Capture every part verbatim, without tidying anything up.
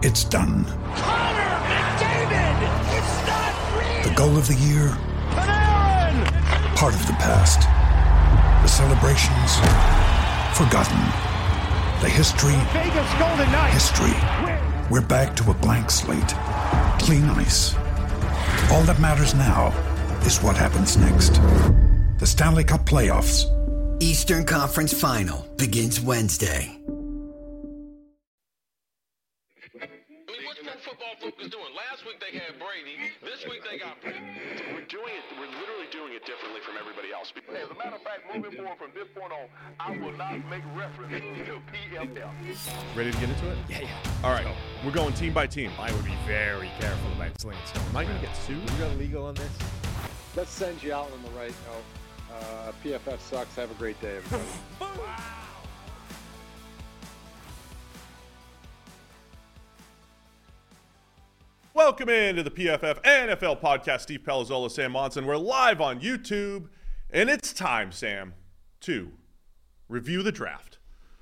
It's done. Connor McDavid! It's not real! The goal of the year? Panarin! Part of the past. The celebrations? Forgotten. The history? Vegas Golden Knights! History. We're back to a blank slate. Clean ice. All that matters now is what happens next. The Stanley Cup Playoffs. Eastern Conference Final begins Wednesday. Football focus doing. Last week they had Brady. This week they got. We're doing it. We're literally doing it differently from everybody else. As a matter of fact, moving forward from this point on, I will not make reference to P F L. Ready to get into it? Yeah, yeah. All right. We're going team by team. I would be very careful about slinging stones. Am I going to get sued? You got legal on this? Let's send you out on the right note. Uh, P F F sucks. Have a great day, everybody. Wow. Welcome into the P F F N F L podcast. Steve Palazzolo, Sam Monson. We're live on YouTube, and it's time, Sam, to review the draft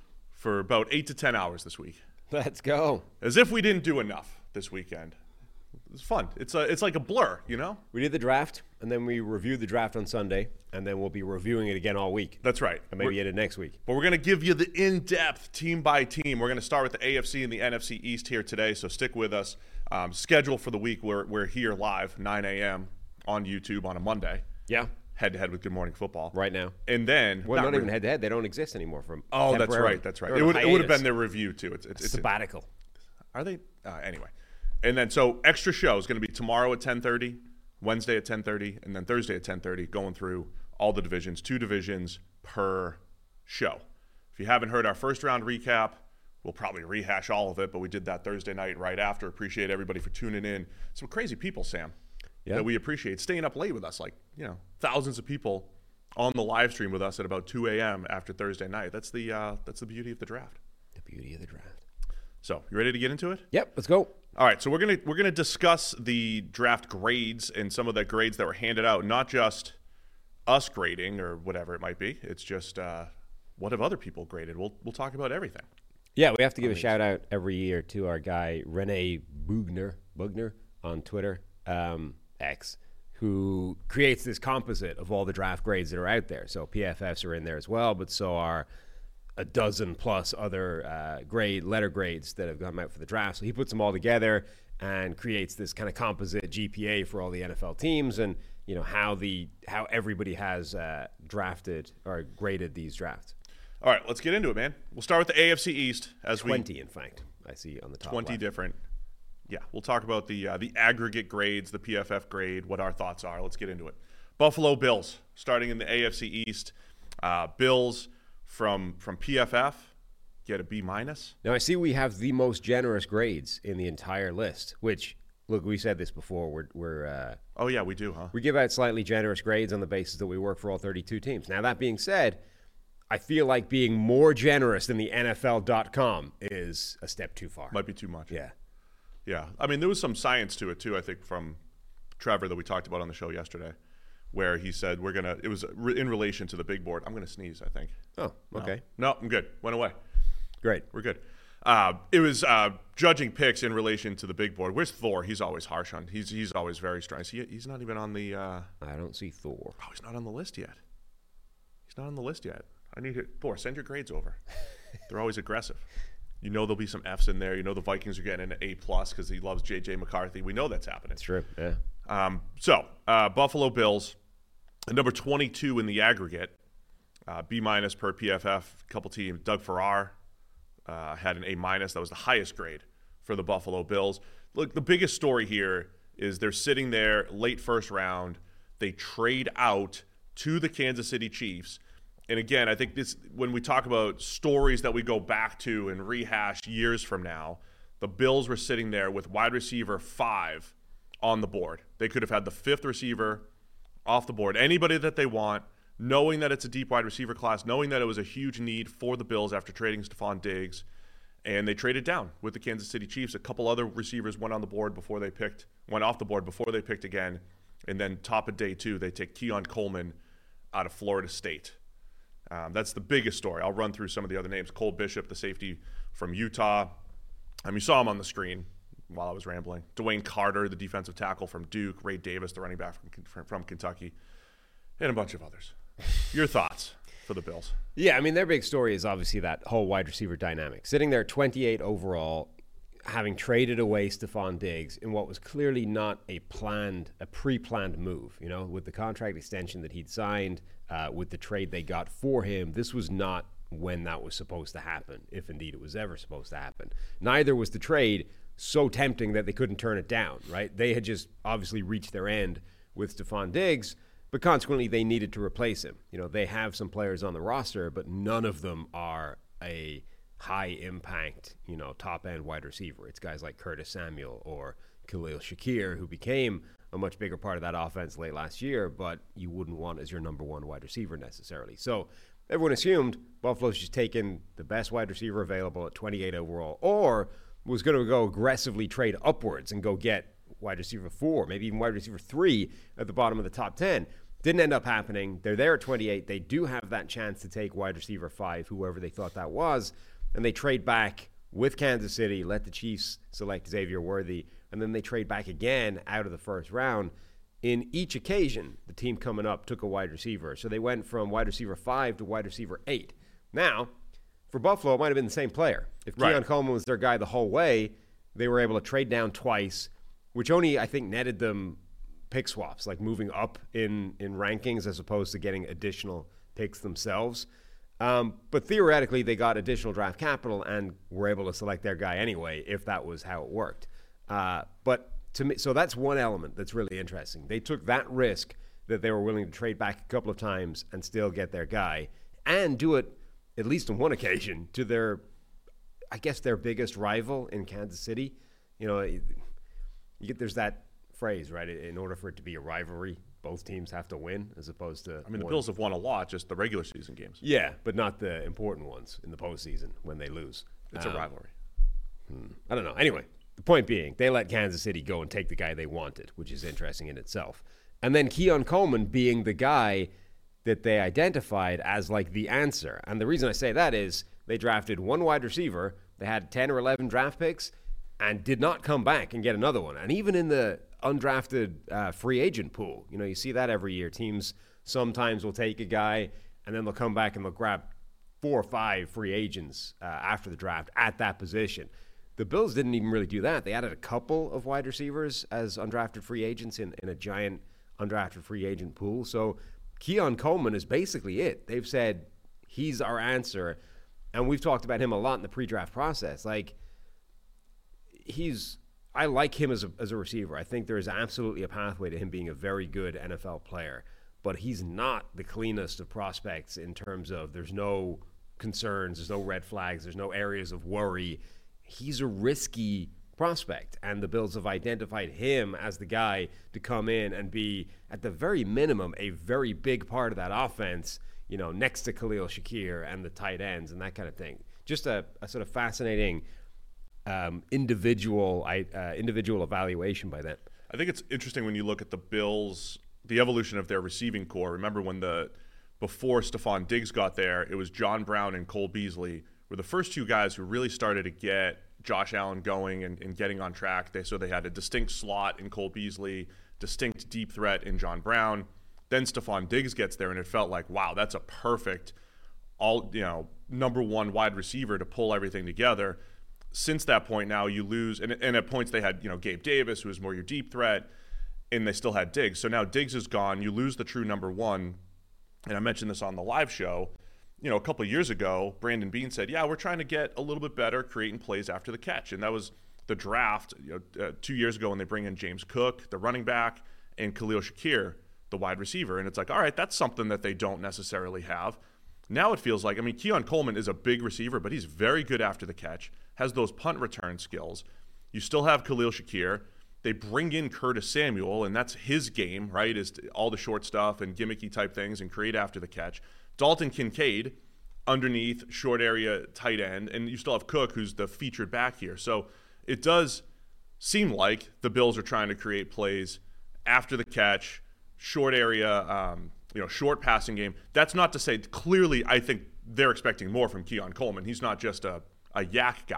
for about eight to ten hours this week. Let's go. As if we didn't do enough this weekend. It's fun. It's a, it's like a blur, you know? We did the draft, and then we reviewed the draft on Sunday, and then we'll be reviewing it again all week. That's right. And maybe it next week. But we're going to give you the in-depth team by team. We're going to start with the A F C and the N F C East here today, so stick with us. Um, schedule for the week, we're, we're here live, nine a.m. on YouTube on a Monday. Yeah. Head-to-head with Good Morning Football. Right now. And then... Well, not, not really. even head-to-head. They don't exist anymore. From Oh, that's right. That's right. It would, it would have been their review, too. It's, it's, it's sabbatical. Are they? Uh, anyway. And then, so, extra show is going to be tomorrow at ten thirty, Wednesday at ten thirty, and then Thursday at ten thirty, going through all the divisions, two divisions per show. If you haven't heard our first round recap, we'll probably rehash all of it, but we did that Thursday night right after. Appreciate everybody for tuning in. Some crazy people, Sam, yeah. that we appreciate staying up late with us. Like, you know, thousands of people on the live stream with us at about two a.m. after Thursday night. That's the uh, that's the beauty of the draft. The beauty of the draft. So, you ready to get into it? Yep, let's go. All right, so we're gonna we're gonna discuss the draft grades and some of the grades that were handed out. Not just us grading or whatever it might be. It's just uh, what have other people graded. We'll we'll talk about everything. Yeah, we have to give a shout out every year to our guy Rene Bugner, Bugner on Twitter, um, X, who creates this composite of all the draft grades that are out there. So P F Fs are in there as well, but so are a dozen plus other uh, grade letter grades that have come out for the draft. So he puts them all together and creates this kind of composite G P A for all the N F L teams, and you know how the how everybody has uh, drafted or graded these drafts. All right, let's get into it, man. We'll start with the A F C East as twenty, we twenty, in fact, I see on the top. Twenty left. different. Yeah, we'll talk about the uh, the aggregate grades, the P F F grade, what our thoughts are. Let's get into it. Buffalo Bills, starting in the A F C East. Uh, Bills from from P F F get a B minus. Now I see we have the most generous grades in the entire list. Which, look, we said this before. We're we're uh, oh yeah, we do, huh? We give out slightly generous grades on the basis that we work for all thirty-two teams. Now that being said, I feel like being more generous than the N F L dot com is a step too far. Might be too much. Yeah. Yeah. I mean, there was some science to it, too, I think, from Trevor that we talked about on the show yesterday, where he said we're going to – it was in relation to the big board. I'm going to sneeze, I think. Oh, okay. No, no, I'm good. Went away. Great. We're good. Uh, it was uh, judging picks in relation to the big board. Where's Thor? He's always harsh on – he's he's always very strong. He, he's not even on the uh, – I don't see Thor. Oh, he's not on the list yet. He's not on the list yet. I need it. Thor, send your grades over. They're always aggressive. You know there'll be some Fs in there. You know the Vikings are getting an A plus because he loves J J McCarthy. We know that's happening. It's true, yeah. Um, so, uh, Buffalo Bills, number twenty-two in the aggregate, uh, B minus per P F F. Couple teams. Doug Farrar uh, had an A minus. That was the highest grade for the Buffalo Bills. Look, the biggest story here is they're sitting there late first round. They trade out to the Kansas City Chiefs. And again, I think this when we talk about stories that we go back to and rehash years from now, the Bills were sitting there with wide receiver five on the board. They could have had the fifth receiver off the board, anybody that they want, knowing that it's a deep wide receiver class, knowing that it was a huge need for the Bills after trading Stephon Diggs, and they traded down with the Kansas City Chiefs. A couple other receivers went on the board before they picked, went off the board before they picked again, and then top of day two, they take Keon Coleman out of Florida State. Um, that's the biggest story. I'll run through some of the other names. Cole Bishop, the safety from Utah. Um, you saw him on the screen while I was rambling. Dwayne Carter, the defensive tackle from Duke. Ray Davis, the running back from, from Kentucky. And a bunch of others. Your thoughts for the Bills? Yeah, I mean, their big story is obviously that whole wide receiver dynamic. Sitting there twenty-eight overall, having traded away Stephon Diggs in what was clearly not a planned, a pre-planned move, you know, with the contract extension that he'd signed, uh, with the trade they got for him. This was not when that was supposed to happen, if indeed it was ever supposed to happen. Neither was the trade so tempting that they couldn't turn it down, right? They had just obviously reached their end with Stephon Diggs, but consequently they needed to replace him. You know, they have some players on the roster, but none of them are a high impact, you know, top end wide receiver. It's guys like Curtis Samuel or Khalil Shakir, who became a much bigger part of that offense late last year, but you wouldn't want as your number one wide receiver necessarily. So everyone assumed Buffalo's just taken the best wide receiver available at twenty-eight overall, or was going to go aggressively trade upwards and go get wide receiver four, maybe even wide receiver three at the bottom of the top ten. Didn't end up happening. They're there at twenty-eight. They do have that chance to take wide receiver five, whoever they thought that was, and they trade back with Kansas City, let the Chiefs select Xavier Worthy, and then they trade back again out of the first round. In each occasion, the team coming up took a wide receiver. So they went from wide receiver five to wide receiver eight. Now, for Buffalo, it might have been the same player. If Right. Keon Coleman was their guy the whole way, they were able to trade down twice, which only, I think, netted them pick swaps, like moving up in, in rankings as opposed to getting additional picks themselves. Um, but theoretically, they got additional draft capital and were able to select their guy anyway, if that was how it worked. Uh, but to me, so that's one element that's really interesting. They took that risk that they were willing to trade back a couple of times and still get their guy, and do it at least on one occasion to their, I guess, their biggest rival in Kansas City. You know, you get, there's that phrase, right? In order for it to be a rivalry, both teams have to win, as opposed to. I mean, the one. Bills have won a lot, just the regular season games. Yeah, but not the important ones in the postseason when they lose. It's Um, a rivalry. I don't know. Anyway, the point being, they let Kansas City go and take the guy they wanted, which is interesting in itself. And then Keon Coleman being the guy that they identified as like the answer. And the reason I say that is they drafted one wide receiver, they had ten or eleven draft picks, and did not come back and get another one. And even in the undrafted uh, free agent pool, you know, you see that every year. Teams sometimes will take a guy and then they'll come back and they'll grab four or five free agents uh, after the draft at that position. The Bills didn't even really do that. They added a couple of wide receivers as undrafted free agents in, in a giant undrafted free agent pool. So Keon Coleman is basically it. They've said he's our answer. And we've talked about him a lot in the pre-draft process. Like, he's, I like him as a, as a receiver. I think there is absolutely a pathway to him being a very good N F L player. But he's not the cleanest of prospects in terms of there's no concerns, there's no red flags, there's no areas of worry. He's a risky prospect, and the Bills have identified him as the guy to come in and be, at the very minimum, a very big part of that offense, you know, next to Khalil Shakir and the tight ends and that kind of thing. Just a, a sort of fascinating um, individual uh, individual evaluation by them. I think it's interesting when you look at the Bills, the evolution of their receiving core. Remember when the before Stephon Diggs got there, it was John Brown and Cole Beasley were the first two guys who really started to get Josh Allen going and, and getting on track. They, so they had a distinct slot in Cole Beasley, distinct deep threat in John Brown. Then Stephon Diggs gets there, and it felt like, wow, that's a perfect all you know number one wide receiver to pull everything together. Since that point now, you lose, and, and at points they had you know Gabe Davis, who was more your deep threat, and they still had Diggs. So now Diggs is gone. You lose the true number one. And I mentioned this on the live show. You know, a couple of years ago, Brandon Beane said, yeah, we're trying to get a little bit better creating plays after the catch. And that was the draft you know, uh, two years ago when they bring in James Cook, the running back, and Khalil Shakir, the wide receiver. And it's like, all right, that's something that they don't necessarily have. Now it feels like, I mean, Keon Coleman is a big receiver, but he's very good after the catch, has those punt return skills. You still have Khalil Shakir. They bring in Curtis Samuel, and that's his game, right, is all the short stuff and gimmicky type things and create after the catch. Dalton Kincaid, underneath, short area, tight end, and you still have Cook, who's the featured back here. So it does seem like the Bills are trying to create plays after the catch, short area, um, you know, short passing game. That's not to say, clearly, I think they're expecting more from Keon Coleman. He's not just a, a yak guy,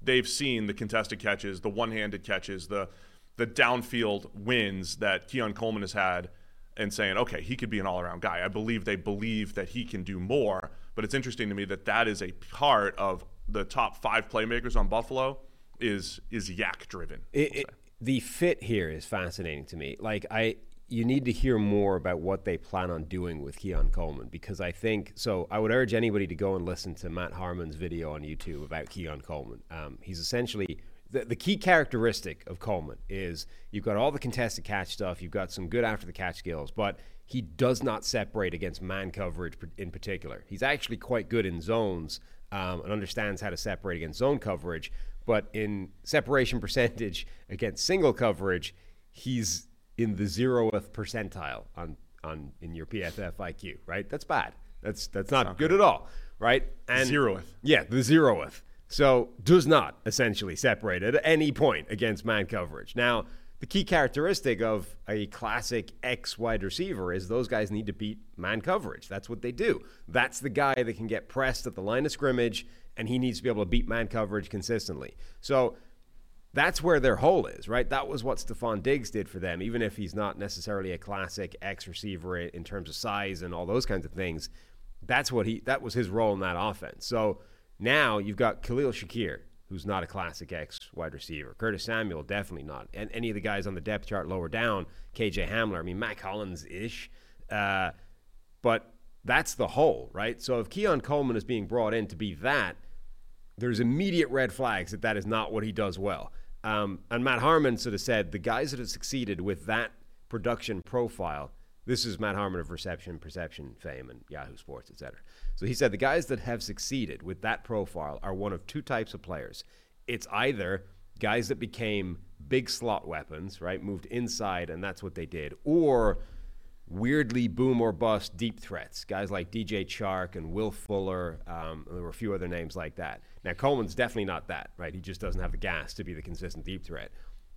they've seen the contested catches, the one-handed catches, the the downfield wins that Keon Coleman has had, and saying, okay, he could be an all-around guy. I believe they believe that he can do more, but it's interesting to me that that is a part of the top five playmakers on Buffalo is is yak driven. It, it, the fit here is fascinating to me. Like I, you need to hear more about what they plan on doing with Keon Coleman, because I think so. I would urge anybody to go and listen to Matt Harmon's video on YouTube about Keon Coleman. Um, he's essentially the, the key characteristic of Coleman is you've got all the contested catch stuff, you've got some good after the catch skills, but he does not separate against man coverage in particular. He's actually quite good in zones um, and understands how to separate against zone coverage. But in separation percentage against single coverage, he's in the zeroth percentile on, on in your P F F I Q, right? That's bad. That's that's not, not good, good at all, right? And zeroth. Yeah, the zeroth. So does not essentially separate at any point against man coverage. Now, the key characteristic of a classic X wide receiver is those guys need to beat man coverage. That's what they do. That's the guy that can get pressed at the line of scrimmage, and he needs to be able to beat man coverage consistently. So that's where their hole is, right? That was what Stephon Diggs did for them, even if he's not necessarily a classic X receiver in terms of size and all those kinds of things. That's what he that was his role in that offense. So now you've got Khalil Shakir, who's not a classic X wide receiver. Curtis Samuel, definitely not. And any of the guys on the depth chart lower down, K J Hamler, I mean, Mac Hollins-ish. Uh, but that's the hole, right? So if Keon Coleman is being brought in to be that, there's immediate red flags that that is not what he does well. Um, and Matt Harmon sort of said the guys that have succeeded with that production profile, this is Matt Harmon of Reception, Perception, Fame, and Yahoo Sports, et cetera. So he said the guys that have succeeded with that profile are one of two types of players. It's either guys that became big slot weapons, right, moved inside, and that's what they did, or weirdly boom or bust deep threats, guys like D J Chark and Will Fuller. Um, and there were a few other names like that. Now, Coleman's definitely not that, right? He just doesn't have the gas to be the consistent deep threat.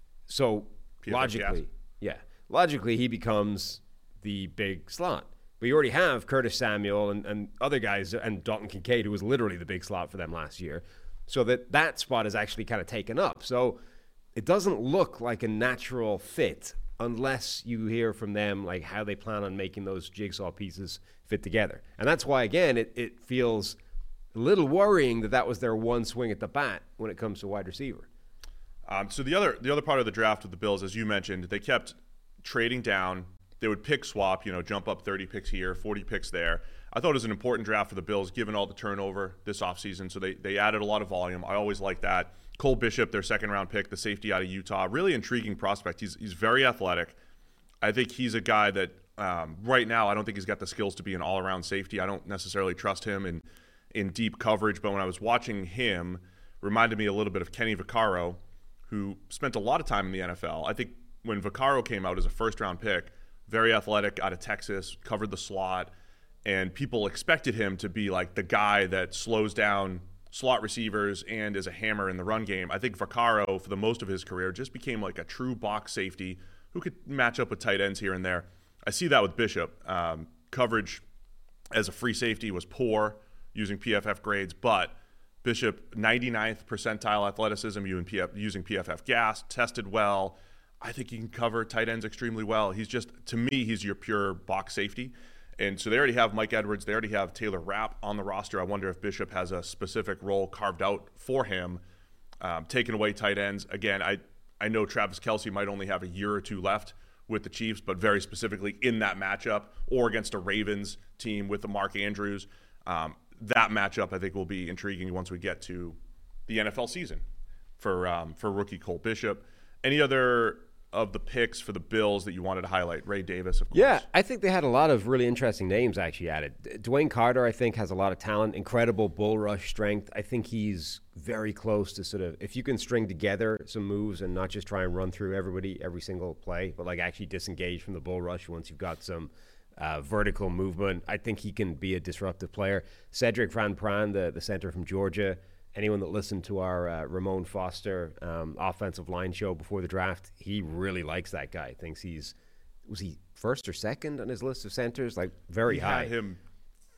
So P F F logically, gas. yeah, logically he becomes the big slot. But you already have Curtis Samuel and, and other guys, and Dalton Kincaid, who was literally the big slot for them last year. So that that spot is actually kind of taken up. So it doesn't look like a natural fit unless you hear from them like how they plan on making those jigsaw pieces fit together. And that's why, again, it, it feels a little worrying that that was their one swing at the bat when it comes to wide receiver. Um, so the other the other part of the draft with the Bills, as you mentioned, they kept trading down. They would pick swap, you know, jump up thirty picks here, forty picks there. I thought it was an important draft for the Bills, given all the turnover this offseason. So they, they added a lot of volume. I always like that. Cole Bishop, their second-round pick, the safety out of Utah, really intriguing prospect. He's he's very athletic. I think he's a guy that um, right now I don't think he's got the skills to be an all-around safety. I don't necessarily trust him in in deep coverage. But when I was watching him, reminded me a little bit of Kenny Vaccaro, who spent a lot of time in the N F L. I think when Vaccaro came out as a first-round pick, very athletic out of Texas, covered the slot, and people expected him to be like the guy that slows down slot receivers and is a hammer in the run game. I think Vaccaro, for the most of his career, just became like a true box safety who could match up with tight ends here and there. I see that with Bishop. Um, coverage as a free safety was poor using P F F grades, but Bishop, ninety-ninth percentile athleticism using P F F gas, tested well. I think he can cover tight ends extremely well. He's just, to me, he's your pure box safety. And so they already have Mike Edwards. They already have Taylor Rapp on the roster. I wonder if Bishop has a specific role carved out for him, um, taking away tight ends. Again, I, I know Travis Kelce might only have a year or two left with the Chiefs, but very specifically in that matchup or against a Ravens team with the Mark Andrews. Um, that matchup, I think, will be intriguing once we get to the N F L season for um, for rookie Cole Bishop. Any other of the picks for the Bills that you wanted to highlight? Ray Davis, of course. Yeah, I think they had a lot of really interesting names actually added. Dwayne Carter, I think, has a lot of talent, incredible bull rush strength. I think he's very close to sort of, if you can string together some moves and not just try and run through everybody every single play, but like actually disengage from the bull rush once you've got some uh, vertical movement, I think he can be a disruptive player. Cedric Van Pran, the, the center from Georgia, anyone that listened to our uh, Ramon Foster um, offensive line show before the draft, he really likes that guy. Thinks he's, was he first or second on his list of centers? Like very he high. Had him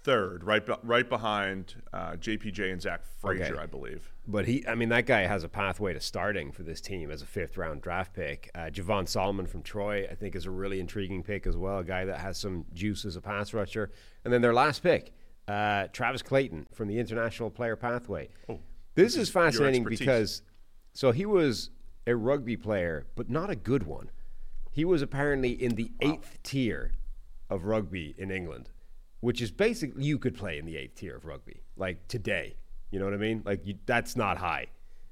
third, right be- right behind uh, J P J and Zach Frazier, Okay. I believe. But he, I mean, that guy has a pathway to starting for this team as a fifth round draft pick. Uh, Javon Solomon from Troy, I think, is a really intriguing pick as well. A guy that has some juice as a pass rusher. And then their last pick, uh, Travis Clayton from the International Player Pathway. Oh, this, this is is your fascinating expertise. because, so he was a rugby player, but not a good one. He was apparently in the eighth tier of rugby in England, which is basically, you could play in the eighth tier of rugby, like today. You know what I mean? Like, you, that's not high.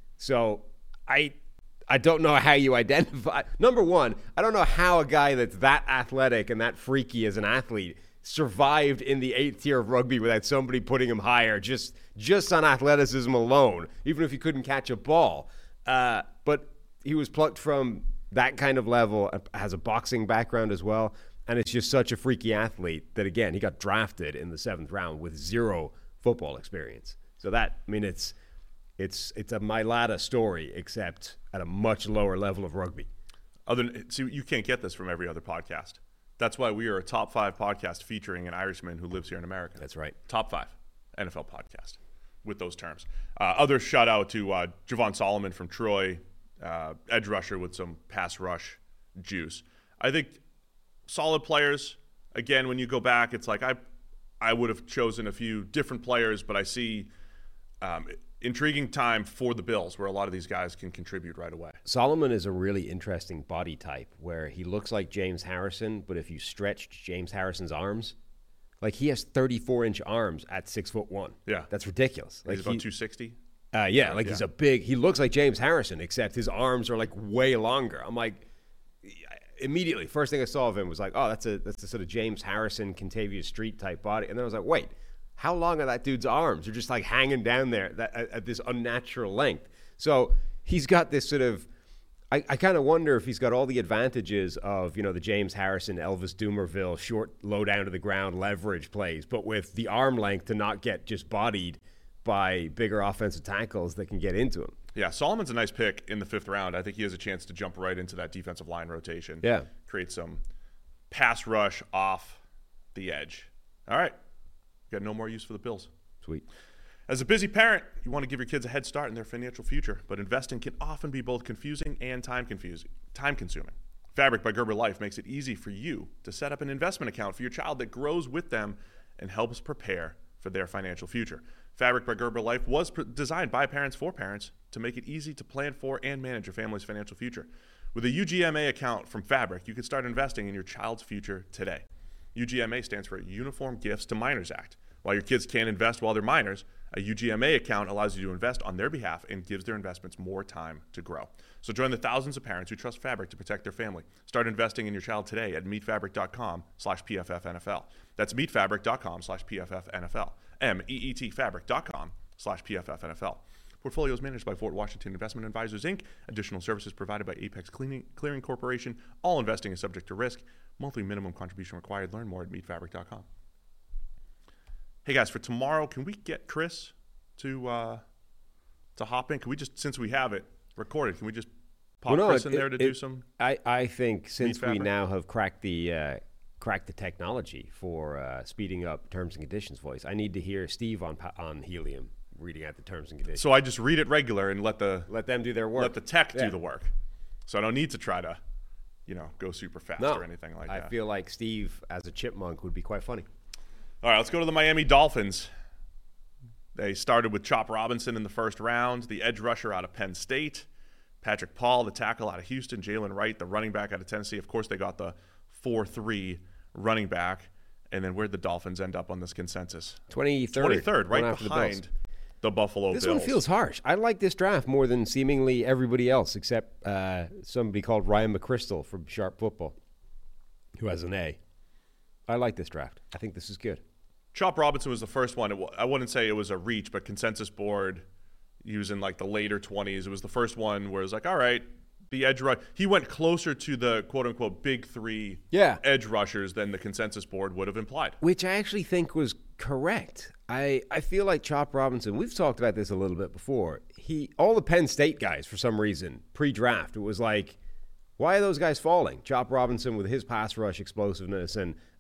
So I I don't know how you identify. Number one, I don't know how a guy that's that athletic and that freaky as an athlete survived in the eighth tier of rugby without somebody putting him higher just just on athleticism alone, even if he couldn't catch a ball. Uh, but he was plucked from that kind of level, has a boxing background as well, and it's just such a freaky athlete that, again, he got drafted in the seventh round with zero football experience. So that, I mean, it's it's it's a Mailata story, except at a much lower level of rugby. Other than, see, you can't get this from every other podcast. That's why we are a top five podcast featuring an Irishman who lives here in America. That's right. Top five N F L podcast with those terms. Uh, other shout out to uh, Javon Solomon from Troy, uh, edge rusher with some pass rush juice. I think solid players. Again, when you go back, it's like I, I would have chosen a few different players, but I see um, intriguing time for the Bills where a lot of these guys can contribute right away. Solomon is a really interesting body type where he looks like James Harrison, but if you stretched James Harrison's arms, like he has thirty-four inch arms at six foot one. Yeah. That's ridiculous. Like He's about he- two sixty. Uh, yeah, like Yeah. he's a big, he looks like James Harrison, except his arms are like way longer. I'm like, immediately, first thing I saw of him was like, oh, that's a that's a sort of James Harrison, Contavious Street type body. And then I was like, wait, how long are that dude's arms? They're just like hanging down there that, at, at this unnatural length. So he's got this sort of, I, I kind of wonder if he's got all the advantages of, you know, the James Harrison, Elvis Dumerville, short, low down to the ground leverage plays, but with the arm length to not get just bodied by bigger offensive tackles that can get into him. Yeah, Solomon's a nice pick in the fifth round. I think he has a chance to jump right into that defensive line rotation. Yeah. Create some pass rush off the edge. All right. Got no more use for the Bills. Sweet. As a busy parent, you want to give your kids a head start in their financial future, but investing can often be both confusing and time confusing, time consuming. Fabric by Gerber Life makes it easy for you to set up an investment account for your child that grows with them and helps prepare for their financial future. Fabric by Gerber Life was pr- designed by parents for parents to make it easy to plan for and manage your family's financial future. With a U G M A account from Fabric, you can start investing in your child's future today. U G M A stands for Uniform Gifts to Minors Act. While your kids can't invest while they're minors, a U G M A account allows you to invest on their behalf and gives their investments more time to grow. So join the thousands of parents who trust Fabric to protect their family. Start investing in your child today at meetfabric.com slash PFFNFL. That's meetfabric.com slash PFFNFL. M E E T fabric.com slash PFFNFL. Portfolios managed by Fort Washington Investment Advisors, Incorporated. Additional services provided by Apex Cleaning, Clearing Corporation. All investing is subject to risk. Monthly minimum contribution required. Learn more at meetfabric dot com. Hey guys, for tomorrow, can we get Chris to uh, to hop in? Can we just, since we have it recorded, can we just pop Well, no, Chris it- in there to it- do it- some? I, I think since we Fabric? now have cracked the uh, cracked the technology for uh, speeding up terms and conditions voice, I need to hear Steve on pa- on Helium reading out the terms and conditions. So I just read it regular and let the Let them do their work. let the tech Yeah. do the work. So I don't need to try to, you know, go super fast no, or anything like I that. feel like Steve as a chipmunk would be quite funny. All right, let's go to the Miami Dolphins. They started with Chop Robinson in the first round, the edge rusher out of Penn State, Patrick Paul, the tackle out of Houston, Jalen Wright, the running back out of Tennessee. Of course, they got the four three running back. And then where'd the Dolphins end up on this consensus? twenty-third. twenty-third, right one after the Bills. behind the, Buffalo This Bills. one feels harsh. I like this draft more than seemingly everybody else, except uh, somebody called Ryan McChrystal from Sharp Football, who has an A. I like this draft. I think this is good. Chop Robinson was the first one. It, wa- I wouldn't say it was a reach, but consensus board, he was in like the later twenties. It was the first one where it was like, all right, the edge rush. He went closer to the quote-unquote big three Yeah. edge rushers than the consensus board would have implied. Which I actually think was correct. I, I feel like Chop Robinson, we've talked about this a little bit before. He all the Penn State guys, for some reason, pre-draft, it was like, why are those guys falling? Chop Robinson with his pass rush explosiveness and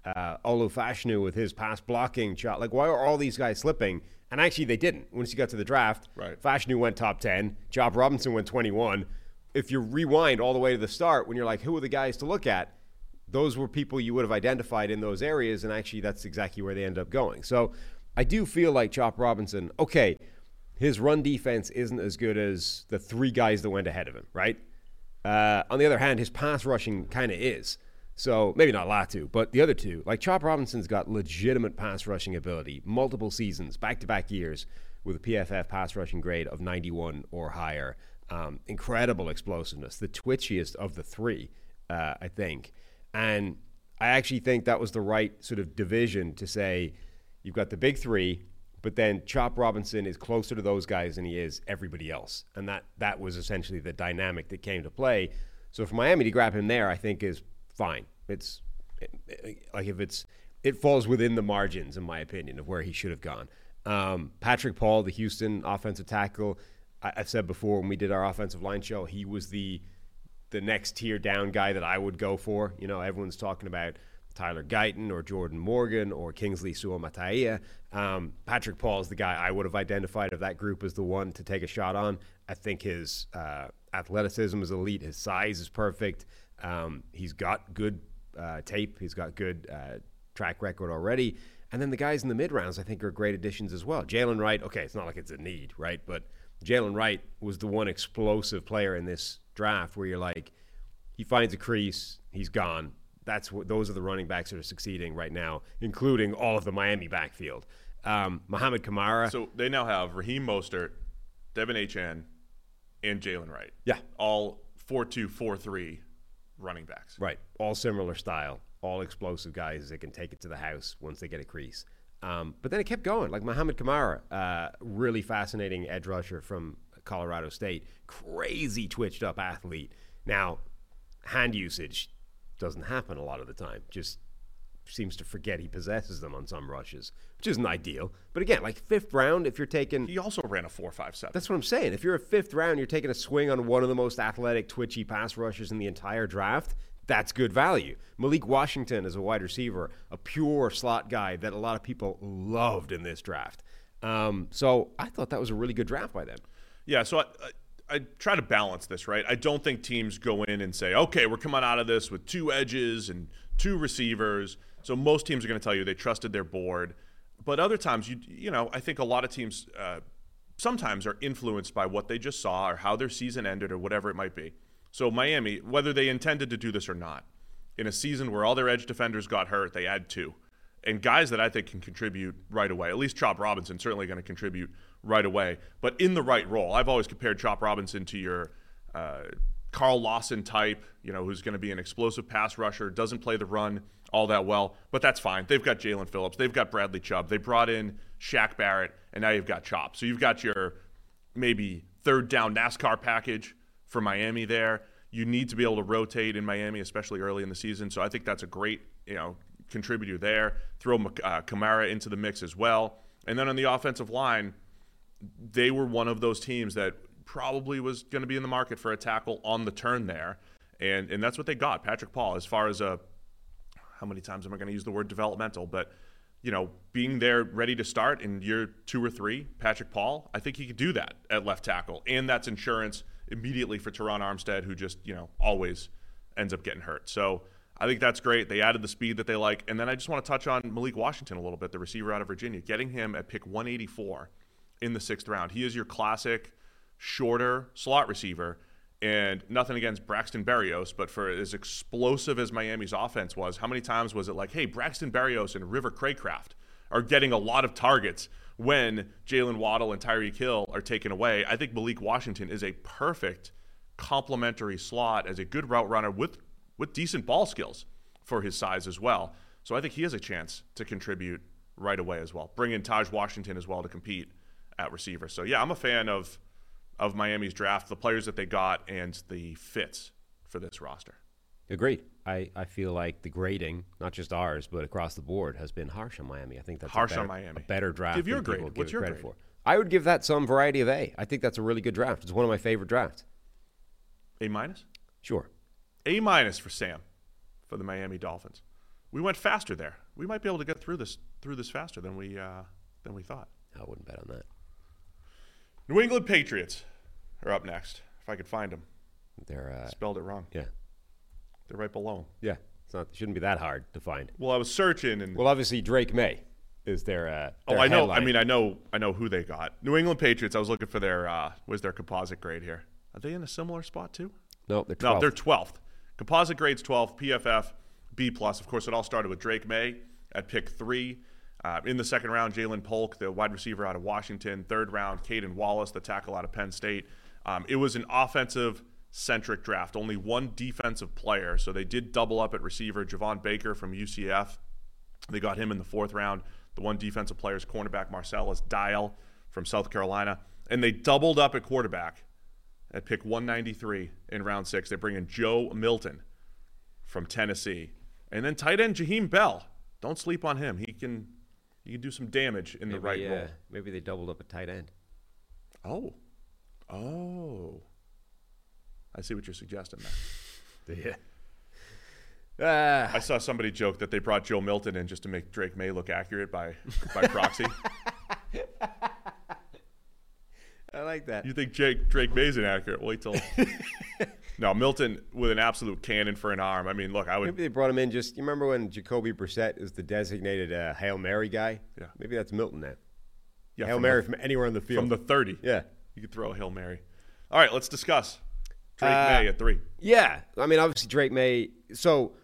Uh, Olu Fashanu with his pass blocking shot. Like, why are all these guys slipping? And actually, they didn't. Once you got to the draft, right. Fashanu went top ten. Chop Robinson went twenty-one. If you rewind all the way to the start, when you're like, who are the guys to look at? Those were people you would have identified in those areas, and actually that's exactly where they end up going. So I do feel like Chop Robinson, okay, his run defense isn't as good as the three guys that went ahead of him, right? Uh, on the other hand, his pass rushing kind of is. So maybe not Latu, but the other two, like Chop Robinson's got legitimate pass rushing ability, multiple seasons, back-to-back years with a P F F pass rushing grade of ninety-one or higher. Um, incredible explosiveness, the twitchiest of the three, uh, I think. And I actually think that was the right sort of division to say you've got the big three, but then Chop Robinson is closer to those guys than he is everybody else. And that, that was essentially the dynamic that came to play. So for Miami to grab him there, I think is fine. It's it, it, like if it's it falls within the margins, in my opinion, of where he should have gone. Um, Patrick Paul, the Houston offensive tackle, I, I've said before when we did our offensive line show, he was the the next tier down guy that I would go for. You know, everyone's talking about Tyler Guyton or Jordan Morgan or Kingsley Suamataia. Um, Patrick Paul is the guy I would have identified of that group as the one to take a shot on. I think his uh, athleticism is elite. His size is perfect. Um, he's got good uh, tape. He's got good uh, track record already. And then the guys in the mid-rounds, I think, are great additions as well. Jalen Wright, okay, it's not like it's a need, right? But Jalen Wright was the one explosive player in this draft where you're like, he finds a crease, he's gone. That's what those are the running backs that are succeeding right now, including all of the Miami backfield. Um, Muhammad Kamara. So they now have Raheem Mostert, Devin Achane, and Jalen Wright. Yeah. All four two, four three running backs. Right. All similar style, all explosive guys that can take it to the house once they get a crease. Um, but then it kept going. Like Muhammad Kamara, uh, really fascinating edge rusher from Colorado State. Crazy twitched up athlete. Now, hand usage doesn't happen a lot of the time. Just seems to forget he possesses them on some rushes, which isn't ideal. But again, like fifth round, if you're taking... He also ran a four five seven. That's what I'm saying. If you're a fifth round, you're taking a swing on one of the most athletic, twitchy pass rushers in the entire draft, that's good value. Malik Washington is a wide receiver, a pure slot guy that a lot of people loved in this draft. Um, so I thought that was a really good draft by them. Yeah, so I, I, I try to balance this, right? I don't think teams go in and say, okay, we're coming out of this with two edges and two receivers. So most teams are going to tell you they trusted their board. But other times, you you know, I think a lot of teams uh, sometimes are influenced by what they just saw or how their season ended or whatever it might be. So Miami, whether they intended to do this or not, in a season where all their edge defenders got hurt, they add two. And guys that I think can contribute right away. At least Chop Robinson certainly going to contribute right away. But in the right role. I've always compared Chop Robinson to your uh, Carl Lawson type, you know, who's going to be an explosive pass rusher, doesn't play the run all that well. But that's fine. They've got Jalen Phillips. They've got Bradley Chubb. They brought in Shaq Barrett. And now you've got Chop. So you've got your maybe third down NASCAR package for Miami there. You need to be able to rotate in Miami, especially early in the season. So I think that's a great, you know, contributor there. Throw uh, Kamara into the mix as well. And then on the offensive line, they were one of those teams that probably was going to be in the market for a tackle on the turn there. And and that's what they got. Patrick Paul, as far as a, how many times am I going to use the word developmental? But, you know, being there ready to start in year two or three, Patrick Paul, I think he could do that at left tackle. And that's insurance immediately for Teron Armstead, who just, you know, always ends up getting hurt. So I think that's great. They added the speed that they like. And then I just want to touch on Malik Washington a little bit, the receiver out of Virginia. Getting him at pick one eighty-four in the sixth round. He is your classic shorter slot receiver. And nothing against Braxton Berrios, but for as explosive as Miami's offense was, how many times was it like, hey, Braxton Berrios and River Craycraft are getting a lot of targets when Jalen Waddle and Tyreek Hill are taken away? I think Malik Washington is a perfect complementary slot as a good route runner with, with decent ball skills for his size as well. So I think he has a chance to contribute right away as well. Bring in Taj Washington as well to compete at receiver. So, yeah, I'm a fan of of Miami's draft, the players that they got, and the fits for this roster. Agreed. I, I feel like the grading, not just ours, but across the board, has been harsh on Miami. I think that's harsh a better, on Miami. A better draft give your than grade. people What's give your credit grade? for. I would give that some variety of A. I think that's a really good draft. It's one of my favorite drafts. A minus? Sure. A minus for Sam, for the Miami Dolphins. we went faster there. We might be able to get through this through this faster than we uh, than we thought. I wouldn't bet on that. New England Patriots are up next. If I could find them, They're uh, spelled it wrong. Yeah, they're right below 'em. yeah. It's not. It shouldn't be that hard to find. Well, I was searching and Well, obviously Drake May is their. Uh, oh, their I know. headline. I mean, I know. I know who they got. New England Patriots. I was looking for their uh, was their composite grade here. Are they in a similar spot too? no, they're No, twelfth. they're twelfth. Composite grade's twelfth. P F F B plus. Of course, it all started with Drake May at pick three. Uh, in the second round, Jalen Polk, the wide receiver out of Washington. Third round, Caden Wallace, the tackle out of Penn State. Um, it was an offensive-centric draft. Only one defensive player, so they did double up at receiver. Javon Baker from U C F. They got him in the fourth round. The one defensive player is cornerback Marcellus Dial from South Carolina. And they doubled up at quarterback at pick one ninety-three in round six. They bring in Joe Milton from Tennessee. And then tight end Jaheim Bell. Don't sleep on him. He can he can do some damage in maybe, the right uh, role. Maybe they doubled up at tight end. Oh. Oh. I see what you're suggesting there. Yeah. Uh, I saw somebody joke that they brought Joe Milton in just to make Drake May look accurate by, by proxy. I like that. You think Jake, Drake May's inaccurate? Wait till. No, Milton with an absolute cannon for an arm. I mean, look, I would. Maybe they brought him in just. You remember when Jacoby Brissett is the designated uh, Hail Mary guy? Yeah. Maybe that's Milton now. Yeah, Hail from Mary the, from anywhere on the field. from the thirty. Yeah. You could throw a Hail Mary. All right, let's discuss Drake Uh, May at three. Yeah. I mean, obviously, Drake May. So,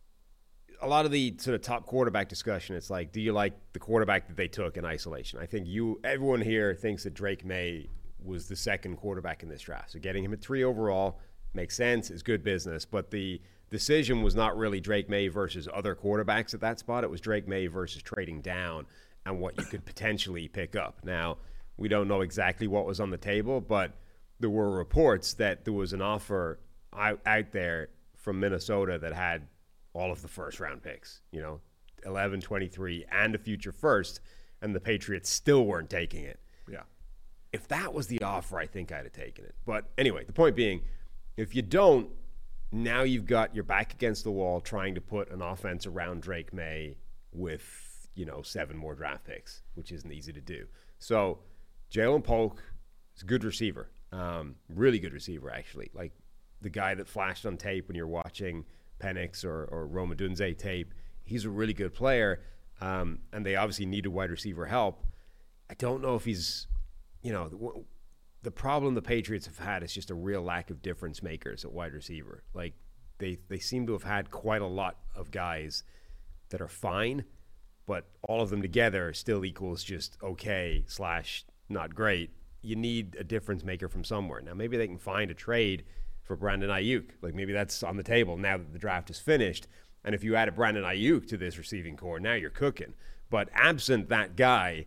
a lot of the sort of top quarterback discussion, it's like, do you like the quarterback that they took in isolation? I think you, everyone here thinks that Drake May was the second quarterback in this draft. So, getting him at three overall makes sense, is good business. But the decision was not really Drake May versus other quarterbacks at that spot. It was Drake May versus trading down and what you could potentially pick up. Now, we don't know exactly what was on the table, but there were reports that there was an offer out, out there from Minnesota that had all of the first round picks, you know, eleven, twenty-three, and a future first, and the Patriots still weren't taking it. Yeah. If that was the offer, I think I'd have taken it. But anyway, the point being, if you don't, now you've got your back against the wall trying to put an offense around Drake May with, you know, seven more draft picks, which isn't easy to do. So Jalen Polk is a good receiver, um, really good receiver, actually. Like the guy that flashed on tape when you're watching Penix or, or Rome Odunze tape, he's a really good player, um, and they obviously needed wide receiver help. I don't know if he's, you know, the, the problem the Patriots have had is just a real lack of difference makers at wide receiver. Like they they seem to have had quite a lot of guys that are fine, but all of them together still equals just okay slash not great. You need a difference maker from somewhere. Now maybe they can find a trade for Brandon Ayuk. Like maybe that's on the table now that the draft is finished. And if you added Brandon Ayuk to this receiving core, now you're cooking. But absent that guy,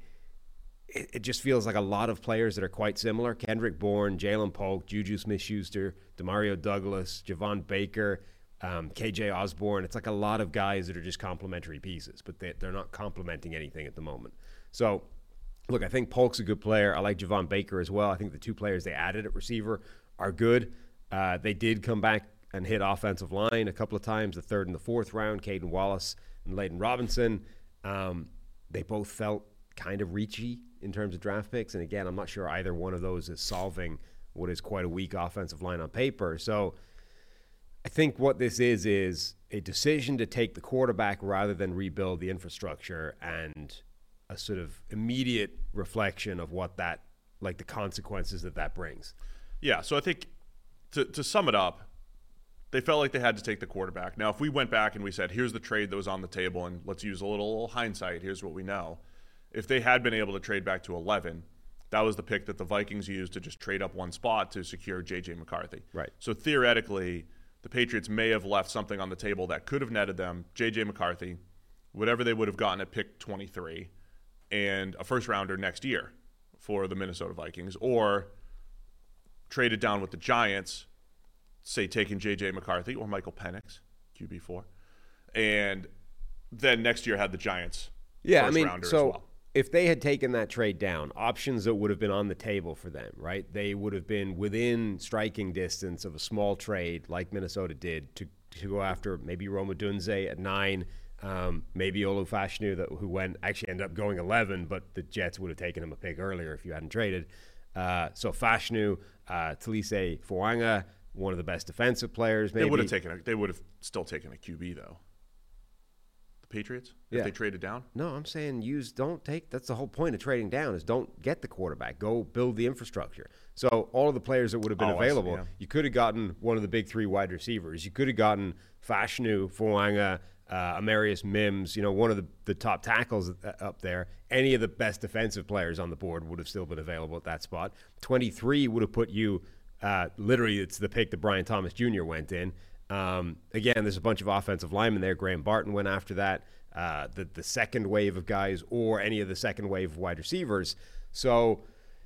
it, it just feels like a lot of players that are quite similar. Kendrick Bourne, Jalen Polk, Juju Smith-Schuster, Demario Douglas, Javon Baker, um, K J Osborne. It's like a lot of guys that are just complementary pieces, but they, they're not complementing anything at the moment. So, look, I think Polk's a good player. I like Javon Baker as well. I think the two players they added at receiver are good. Uh, they did come back and hit offensive line a couple of times, the third and the fourth round, Caden Wallace and Leighton Robinson. Um, they both felt kind of reachy in terms of draft picks. And again, I'm not sure either one of those is solving what is quite a weak offensive line on paper. So I think what this is is a decision to take the quarterback rather than rebuild the infrastructure, and a sort of immediate reflection of what that, like the consequences that that brings. Yeah, so I think to, to sum it up, they felt like they had to take the quarterback. Now, if we went back and we said, here's the trade that was on the table, and let's use a little hindsight, here's what we know. If they had been able to trade back to eleven, that was the pick that the Vikings used to just trade up one spot to secure J J McCarthy. Right. So theoretically, the Patriots may have left something on the table that could have netted them J J McCarthy, whatever they would have gotten at pick twenty-three, and a first-rounder next year for the Minnesota Vikings, or traded down with the Giants, say taking J J McCarthy or Michael Penix, Q B four, and then next year had the Giants yeah, first I mean, rounder so as well. If they had taken that trade down, options that would have been on the table for them, right? They would have been within striking distance of a small trade like Minnesota did to, to go after maybe Rome Odunze at nine, Um, maybe Olu Fashanu, that who went actually ended up going eleven, but the Jets would have taken him a pick earlier if you hadn't traded. Uh, so Fashanu, uh, Talise Fuanga, one of the best defensive players. Maybe They would have taken. A, they would have still taken a Q B though. The Patriots, if Yeah. they traded down. No, I'm saying use don't take. That's the whole point of trading down is don't get the quarterback. Go build the infrastructure. So all of the players that would have been Oh, I see, available, yeah. you could have gotten one of the big three wide receivers. You could have gotten Fashanu, Fuanga, uh, Amarius Mims. You know, one of the, the top tackles up there. Any of the best defensive players on the board would have still been available at that spot. twenty-three would have put you. Uh, literally, it's the pick that Brian Thomas Junior went in. Um, again, there's a bunch of offensive linemen there. Graham Barton went after that. Uh, the the second wave of guys, or any of the second wave of wide receivers. So,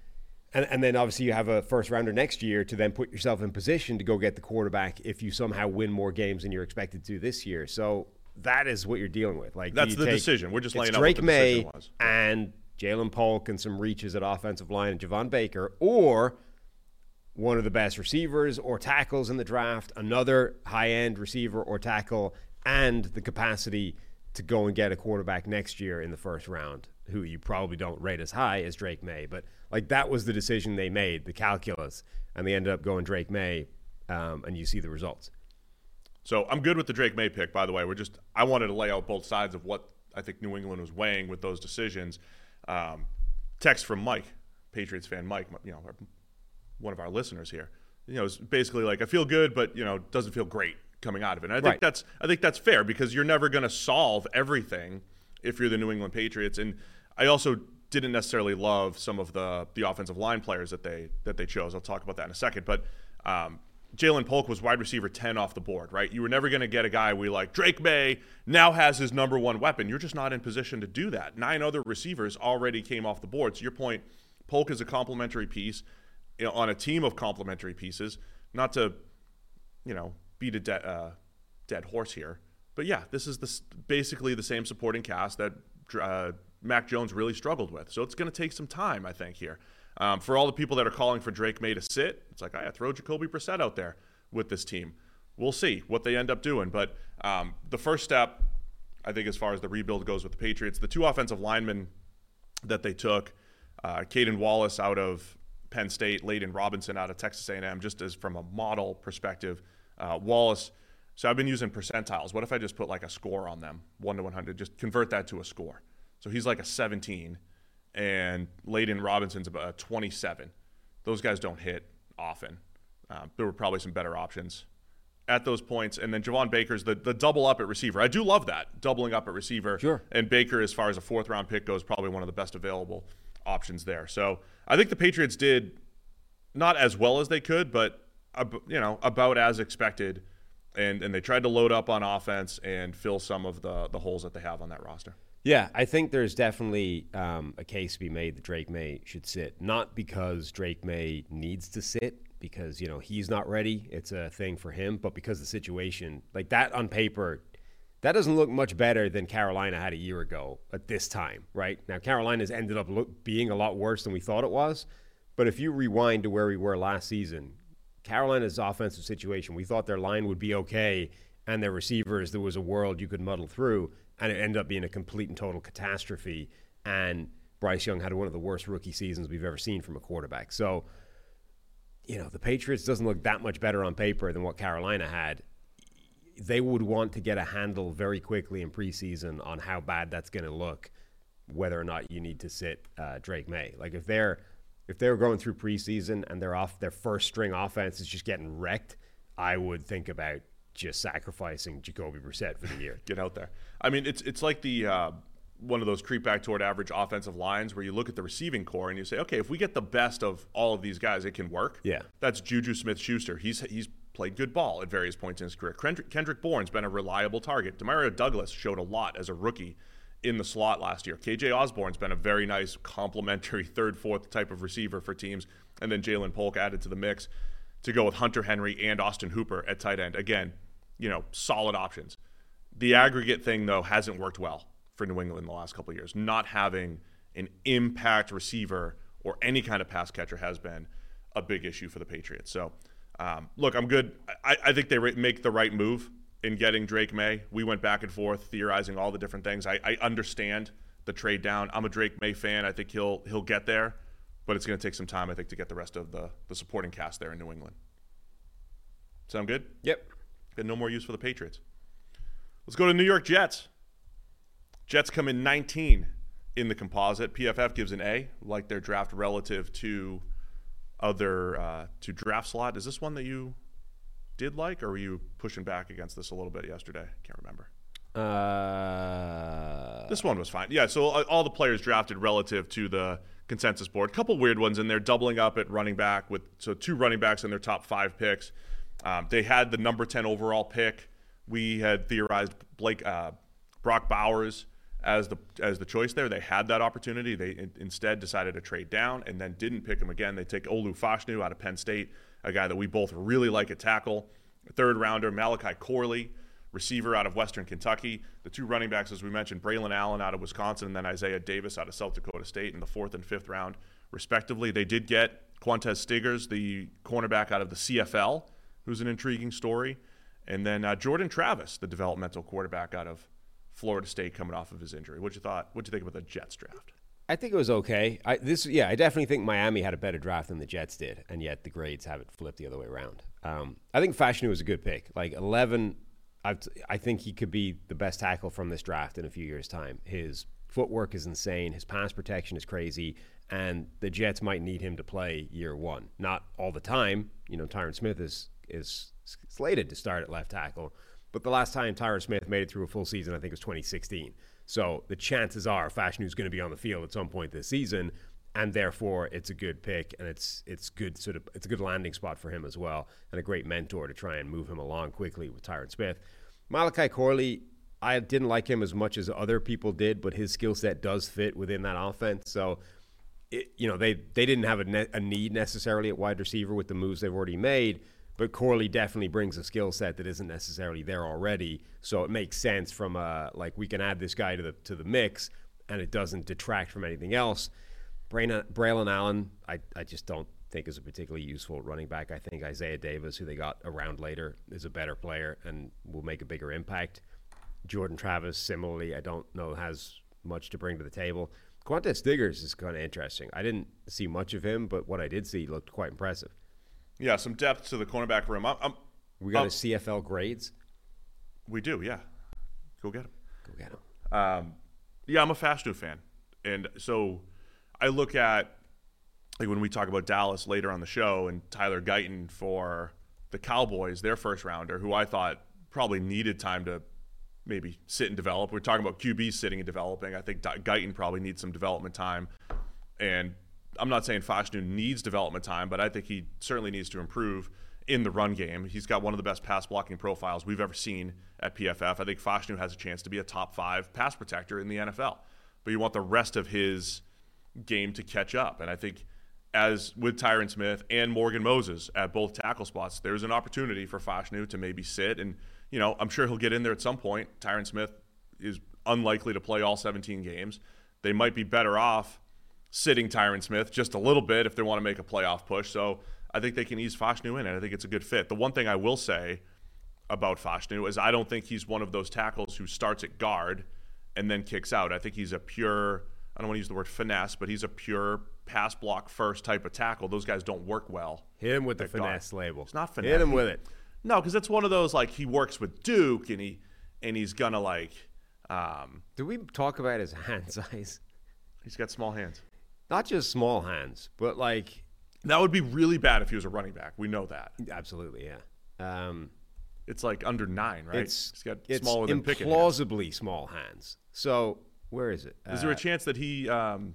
and and then obviously you have a first rounder next year to then put yourself in position to go get the quarterback if you somehow win more games than you're expected to this year. So that is what you're dealing with. Like That's you the take- decision. We're just it's laying out Drake what the May decision was. and Jalen Polk and some reaches at offensive line and Javon Baker, or one of the best receivers or tackles in the draft, another high-end receiver or tackle, and the capacity to go and get a quarterback next year in the first round, who you probably don't rate as high as Drake May. But, like, that was the decision they made, the calculus, and they ended up going Drake May, um, and you see the results. So I'm good with the Drake May pick, by the way. We're just I wanted to lay out both sides of what I think New England was weighing with those decisions. Um, text from Mike, Patriots fan Mike, you know, one of our listeners here. You know, it's basically like, I feel good, but, you know, doesn't feel great coming out of it. And I think Right. that's I think that's fair, because you're never going to solve everything if you're the New England Patriots. And I also didn't necessarily love some of the the offensive line players that they that they chose. I'll talk about that in a second. But um, Jalen Polk was wide receiver ten off the board, right? You were never going to get a guy we like. Drake May now has his number one weapon. You're just not in position to do that. Nine other receivers already came off the board. To your point, Polk is a complementary piece, you know, on a team of complementary pieces. Not to, you know, beat a de- uh, dead horse here, but yeah, this is the, basically the same supporting cast that uh, Mac Jones really struggled with. So it's going to take some time, I think, here. Um, for all the people that are calling for Drake May to sit, it's like, I throw Jacoby Brissett out there with this team. We'll see what they end up doing. But um, the first step, I think, as far as the rebuild goes with the Patriots, the two offensive linemen that they took, uh, Caden Wallace out of Penn State, Layden Robinson out of Texas A and M, just as from a model perspective. Uh, Wallace, so I've been using percentiles. What if I just put like a score on them, one to one hundred? Just convert that to a score. So he's like a seventeen, and Layden Robinson's about a twenty-seven. Those guys don't hit often. Uh, there were probably some better options at those points. And then Javon Baker's the, the double up at receiver. I do love that, doubling up at receiver. Sure. And Baker, as far as a fourth-round pick goes, probably one of the best available options there. So I think the Patriots did not as well as they could, but you know, about as expected, and and they tried to load up on offense and fill some of the the holes that they have on that roster. Yeah, I think there's definitely um, a case to be made that Drake May should sit. Not because Drake May needs to sit, because, you know, he's not ready. It's a thing for him, but because the situation, like that on paper, that doesn't look much better than Carolina had a year ago at this time, right? Now, Carolina's ended up look, being a lot worse than we thought it was, but if you rewind to where we were last season, Carolina's offensive situation, we thought their line would be okay, and their receivers, there was a world you could muddle through, and it ended up being a complete and total catastrophe. And Bryce Young had one of the worst rookie seasons we've ever seen from a quarterback. So, you know, the Patriots doesn't look that much better on paper than what Carolina had. They would want to get a handle very quickly in preseason on how bad that's going to look, whether or not you need to sit uh, Drake May. Like if they're if they're going through preseason and they're off their first string offense is just getting wrecked, I would think about just sacrificing Jacoby Brissett for the year. Get out there. I mean, it's it's like the uh, one of those creep back toward average offensive lines where you look at the receiving core and you say, okay, if we get the best of all of these guys, it can work. Yeah, that's Juju Smith-Schuster. He's he's played good ball at various points in his career. Kendrick, Kendrick Bourne's been a reliable target. Demario Douglas showed a lot as a rookie in the slot last year. K J Osborne's been a very nice complementary third, fourth type of receiver for teams. And then Jalen Polk added to the mix to go with Hunter Henry and Austin Hooper at tight end. Again, you know, solid options. The aggregate thing, though, hasn't worked well for New England in the last couple of years. Not having an impact receiver or any kind of pass catcher has been a big issue for the Patriots. So, um, look, I'm good. I, I think they make the right move in getting Drake May. We went back and forth theorizing all the different things. I, I understand the trade down. I'm a Drake May fan. I think he'll he'll get there, but it's going to take some time, I think, to get the rest of the, the supporting cast there in New England. Sound good? Yep. Got no more use for the Patriots. Let's go to New York Jets. Jets come in nineteen in the composite. P F F gives an A, like their draft relative to other uh, to draft slot. Is this one that you did like, or were you pushing back against this a little bit yesterday? Can't remember. Uh, this one was fine. Yeah, so all the players drafted relative to the consensus board. A couple weird ones in there, doubling up at running back with so two running backs in their top five picks. Um, they had the number ten overall pick. We had theorized Blake uh, Brock Bowers as the as the choice there. They had that opportunity. They in, instead decided to trade down and then didn't pick him again. They take Olu Fashanu out of Penn State, a guy that we both really like at tackle. Third rounder, Malachi Corley, receiver out of Western Kentucky. The two running backs, as we mentioned, Braylon Allen out of Wisconsin, and then Isaiah Davis out of South Dakota State in the fourth and fifth round, respectively. They did get Quantez Stiggers, the cornerback out of the C F L, who's an intriguing story. And then uh, Jordan Travis, the developmental quarterback out of Florida State, coming off of his injury. What'd you thought? What'd you think about the Jets draft? I think it was okay. I this yeah, I definitely think Miami had a better draft than the Jets did, and yet the grades have it flipped the other way around. Um, I think Fashanu was a good pick. Like eleven, I I think he could be the best tackle from this draft in a few years' time. His footwork is insane. His pass protection is crazy, and the Jets might need him to play year one. Not all the time. You know, Tyron Smith is is slated to start at left tackle, but the last time Tyron Smith made it through a full season, I think, was twenty sixteen. So the chances are Fashanu's going to be on the field at some point this season, and therefore it's a good pick, and it's it's good sort of it's a good landing spot for him as well, and a great mentor to try and move him along quickly with Tyron Smith. Malachi Corley, I didn't like him as much as other people did, but his skill set does fit within that offense. So, it, you know, they they didn't have a, ne- a need necessarily at wide receiver with the moves they've already made. But Corley definitely brings a skill set that isn't necessarily there already, so it makes sense from a, like, we can add this guy to the to the mix, and it doesn't detract from anything else. Braylon, Braylon Allen, I, I just don't think is a particularly useful running back. I think Isaiah Davis, who they got around later, is a better player and will make a bigger impact. Jordan Travis, similarly, I don't know has much to bring to the table. Quantez Stiggers is kind of interesting. I didn't see much of him, but what I did see looked quite impressive. Yeah, some depth to the cornerback room. I'm, I'm, we got I'm, his C F L grades? We do, yeah. Go get him. Go get him. Um, yeah, I'm a Fashanu fan. And so I look at, like, when we talk about Dallas later on the show and Tyler Guyton for the Cowboys, their first rounder, who I thought probably needed time to maybe sit and develop. We're talking about Q Bs sitting and developing. I think Guyton probably needs some development time. And I'm not saying Fashanu needs development time, but I think he certainly needs to improve in the run game. He's got one of the best pass blocking profiles we've ever seen at P F F. I think Fashanu has a chance to be a top five pass protector in the N F L. But you want the rest of his game to catch up. And I think as with Tyron Smith and Morgan Moses at both tackle spots, there's an opportunity for Fashanu to maybe sit. And, you know, I'm sure he'll get in there at some point. Tyron Smith is unlikely to play all seventeen games. They might be better off sitting Tyron Smith just a little bit if they want to make a playoff push. So I think they can ease Fashanu in, and I think it's a good fit. The one thing I will say about Fashanu is I don't think he's one of those tackles who starts at guard and then kicks out. I think he's a pure, I don't want to use the word finesse, but he's a pure pass block first type of tackle. Those guys don't work well. Hit him with the finesse guard. label. It's not finesse. Hit him with it. No, because it's one of those, like, he works with Duke and he and he's gonna like um Did we talk about his hand size? He's got small hands. Not just small hands, but like... That would be really bad if he was a running back. We know that. Absolutely, yeah. Um, it's like under nine, right? It's, He's got it's smaller than Pickett implausibly hands. small hands. So, where is it? Is uh, there a chance that he... Um,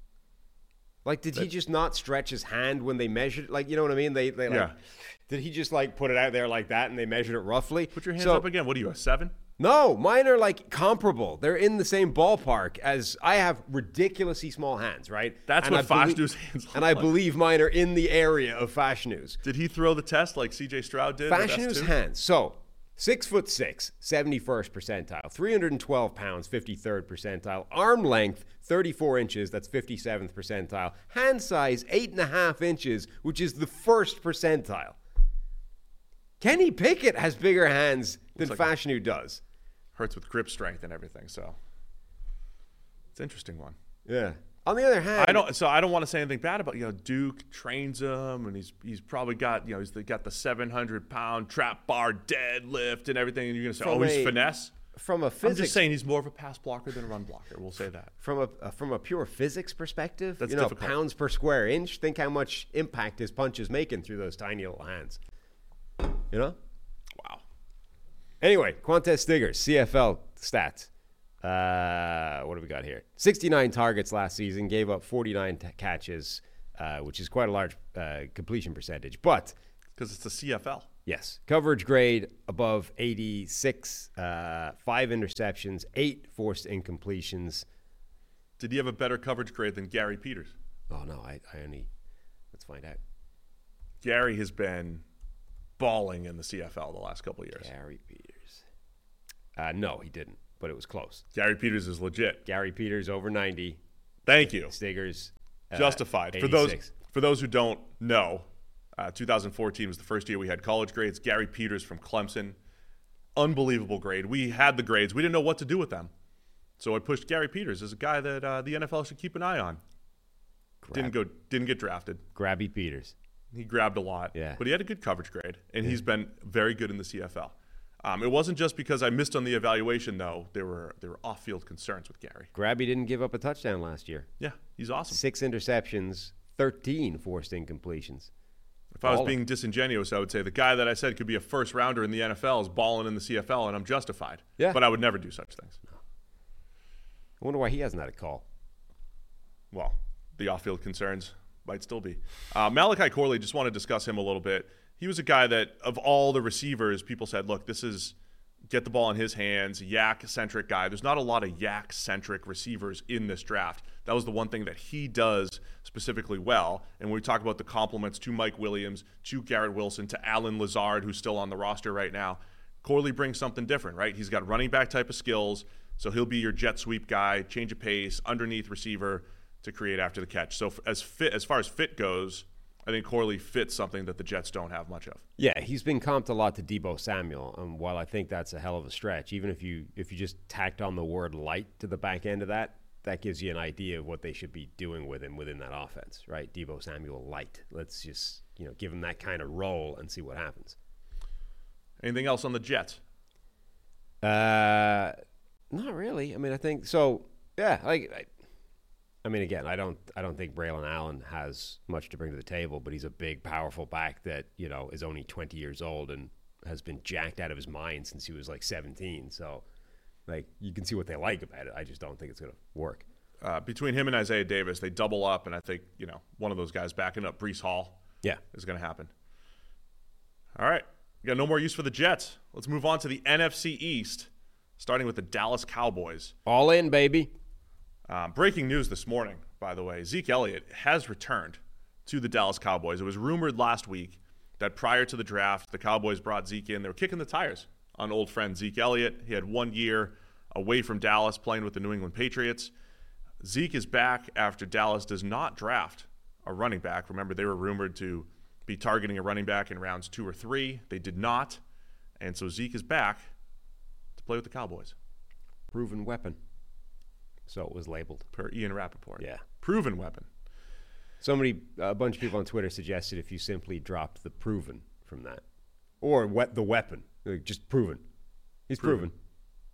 like, did that, he just not stretch his hand when they measured? Like, you know what I mean? They, they like... Yeah. Did he just, like, put it out there like that and they measured it roughly? Put your hands so, up again. What are you, a seven? No, mine are like comparable. They're in the same ballpark as I have ridiculously small hands, right? That's and what Fashanu's hands look And I like. believe mine are in the area of Fashanu's. Did he throw the test like C J Stroud did? Fashanu's hands. So, six foot six, seventy-first percentile, three hundred twelve pounds, fifty-third percentile, arm length, thirty-four inches, that's fifty-seventh percentile, hand size, eight and a half inches, which is the first percentile. Kenny Pickett has bigger hands than like Fashanu does. Hurts with grip strength and everything. So it's an interesting one. Yeah. On the other hand, I don't. So I don't want to say anything bad about, you know, Duke trains him, and he's he's probably got, you know, he's got the seven hundred pound trap bar deadlift and everything, and you're gonna say, oh, he's a, finesse. From a physics, I'm just saying he's more of a pass blocker than a run blocker. We'll say that. From a uh, from a pure physics perspective, That's you know, difficult. pounds per square inch. Think how much impact his punch is making through those tiny little hands. You know. Wow. Anyway, Quantez Stiggers, C F L stats. Uh, what do we got here? sixty-nine targets last season, gave up forty-nine t- catches, uh, which is quite a large uh, completion percentage. But because it's the C F L. Yes, coverage grade above eighty-six, uh, five interceptions, eight forced incompletions. Did he have a better coverage grade than Gary Peters? Oh no, I, I only let's find out. Gary has been balling in the C F L the last couple of years. Gary Peters. Uh, no, he didn't, but it was close. Gary Peters is legit. Gary Peters over ninety. Thank you. Stiggers. Uh, Justified. For those for those who don't know, uh, two thousand fourteen was the first year we had college grades. Gary Peters from Clemson, unbelievable grade. We had the grades. We didn't know what to do with them. So I pushed Gary Peters as a guy that uh, the N F L should keep an eye on. Grab. Didn't go. Didn't get drafted. Grabby Peters. He grabbed a lot, yeah. But he had a good coverage grade, and yeah. he's been very good in the C F L. Um, it wasn't just because I missed on the evaluation, though. There were there were off-field concerns with Gary. Grabby didn't give up a touchdown last year. Yeah, he's awesome. Six interceptions, thirteen forced incompletions. If I was being disingenuous, I would say the guy that I said could be a first-rounder in the N F L is balling in the C F L, and I'm justified. Yeah. But I would never do such things. No. I wonder why he hasn't had a call. Well, the off-field concerns might still be. Uh, Malachi Corley, just want to discuss him a little bit. He was a guy that, of all the receivers, people said, look, this is get the ball in his hands, yak-centric guy. There's not a lot of yak-centric receivers in this draft. That was the one thing that he does specifically well. And when we talk about the compliments to Mike Williams, to Garrett Wilson, to Alan Lazard, who's still on the roster right now, Corley brings something different, right? He's got running back type of skills, so he'll be your jet sweep guy, change of pace, underneath receiver to create after the catch. So as fit, as far as fit goes, I think Corley fits something that the Jets don't have much of. Yeah, he's been comped a lot to Deebo Samuel, and while I think that's a hell of a stretch, even if you if you just tacked on the word light to the back end of that, that gives you an idea of what they should be doing with him within that offense, right? Deebo Samuel light. Let's just, you know, give him that kind of role and see what happens. Anything else on the Jets? Uh, not really. I mean, I think so. Yeah, like. I, I mean, again, I don't, I don't think Braylon Allen has much to bring to the table, but he's a big, powerful back that, you know, is only twenty years old and has been jacked out of his mind since he was like seventeen. So, like, you can see what they like about it. I just don't think it's going to work. Uh, between him and Isaiah Davis, they double up, and I think, you know, one of those guys backing up Breece Hall, yeah, is going to happen. All right, we got no more use for the Jets. Let's move on to the N F C East, starting with the Dallas Cowboys. All in, baby. Um, breaking news this morning, by the way, Zeke Elliott has returned to the Dallas Cowboys. It was rumored last week that prior to the draft, the Cowboys brought Zeke in. They were kicking the tires on old friend Zeke Elliott. He had one year away from Dallas playing with the New England Patriots. Zeke is back after Dallas does not draft a running back. Remember, they were rumored to be targeting a running back in rounds two or three. They did not. And so Zeke is back to play with the Cowboys. Proven weapon. So it was labeled. Per Ian Rappaport. Yeah. Proven weapon. Somebody, a bunch of people on Twitter suggested if you simply dropped the proven from that. Or what the weapon. Like, just proven. He's proven. proven.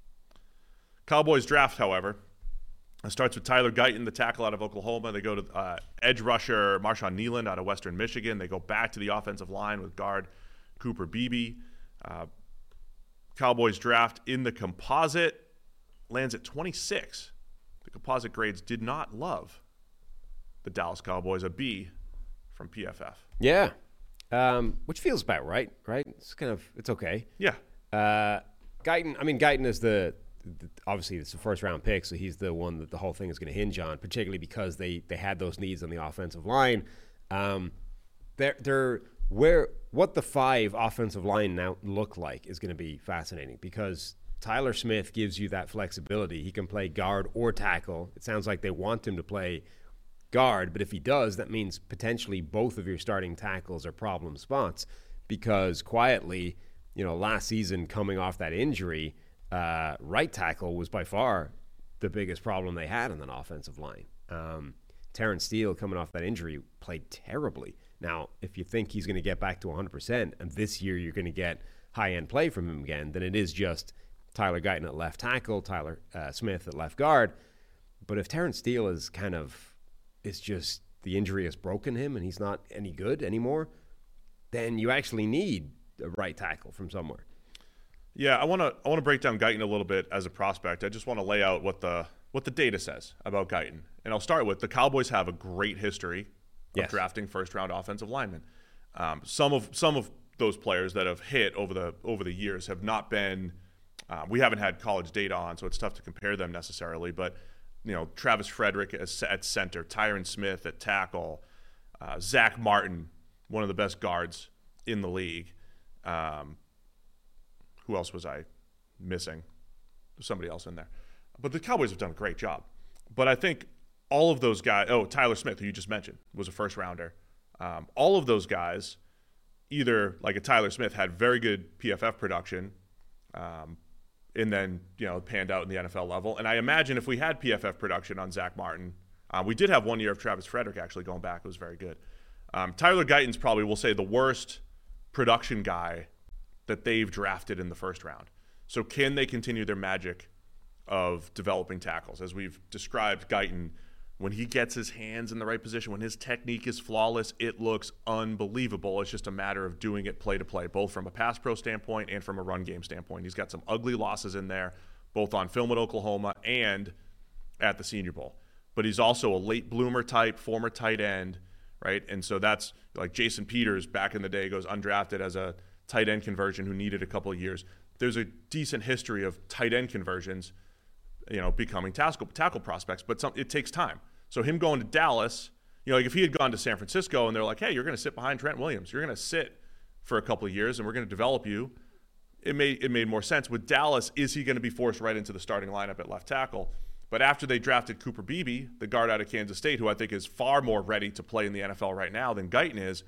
Cowboys draft, however, it starts with Tyler Guyton, the tackle out of Oklahoma. They go to uh, edge rusher Marshawn Kneeland out of Western Michigan. They go back to the offensive line with guard Cooper Beebe. Uh, Cowboys draft in the composite. Lands at twenty-six. The composite grades did not love the Dallas Cowboys, a B from P F F. Yeah, um, which feels about right, right? It's kind of, it's okay. Yeah. Uh, Guyton, I mean, Guyton is the, the, obviously it's a first-round pick, so he's the one that the whole thing is going to hinge on, particularly because they, they had those needs on the offensive line. Um, they're, they're, where, what the five offensive line now look like is going to be fascinating because Tyler Smith gives you that flexibility. He can play guard or tackle. It sounds like they want him to play guard, but if he does, that means potentially both of your starting tackles are problem spots because quietly, you know, last season coming off that injury, uh, right tackle was by far the biggest problem they had in that offensive line. Um, Terrence Steele coming off that injury played terribly. Now, if you think he's going to get back to one hundred percent and this year you're going to get high-end play from him again, then it is just Tyler Guyton at left tackle, Tyler uh, Smith at left guard. But if Terrence Steele is kind of, it's just the injury has broken him and he's not any good anymore, then you actually need a right tackle from somewhere. Yeah, I want to I want to break down Guyton a little bit as a prospect. I just want to lay out what the what the data says about Guyton. And I'll start with the Cowboys have a great history of yes. drafting first-round offensive linemen. Um, some of some of those players that have hit over the over the years have not been uh, we haven't had college data on, so it's tough to compare them necessarily. But you know, Travis Frederick as, at center, Tyron Smith at tackle, uh, Zach Martin, one of the best guards in the league. Um, who else was I missing? There's somebody else in there. But the Cowboys have done a great job. But I think all of those guys, oh, Tyler Smith, who you just mentioned, was a first rounder. Um, all of those guys, either like a Tyler Smith, had very good P F F production, um, and then, you know, panned out in the N F L level. And I imagine if we had P F F production on Zach Martin, um, we did have one year of Travis Frederick actually going back. It was very good. Um, Tyler Guyton's probably, we'll say, the worst production guy that they've drafted in the first round. So can they continue their magic of developing tackles? As we've described, Guyton, when he gets his hands in the right position, when his technique is flawless, it looks unbelievable. It's just a matter of doing it play to play, both from a pass pro standpoint and from a run game standpoint. He's got some ugly losses in there, both on film at Oklahoma and at the Senior Bowl. But he's also a late bloomer type, former tight end, right? And so that's like Jason Peters back in the day goes undrafted as a tight end conversion who needed a couple of years. There's a decent history of tight end conversions, you know, becoming tackle tackle prospects, but some, it takes time. So him going to Dallas, you know, like if he had gone to San Francisco and they're like, hey, you're going to sit behind Trent Williams, you're going to sit for a couple of years and we're going to develop you, it made it made more sense. With Dallas, is he going to be forced right into the starting lineup at left tackle? But after they drafted Cooper Beebe, the guard out of Kansas State, who I think is far more ready to play in the N F L right now than Guyton is,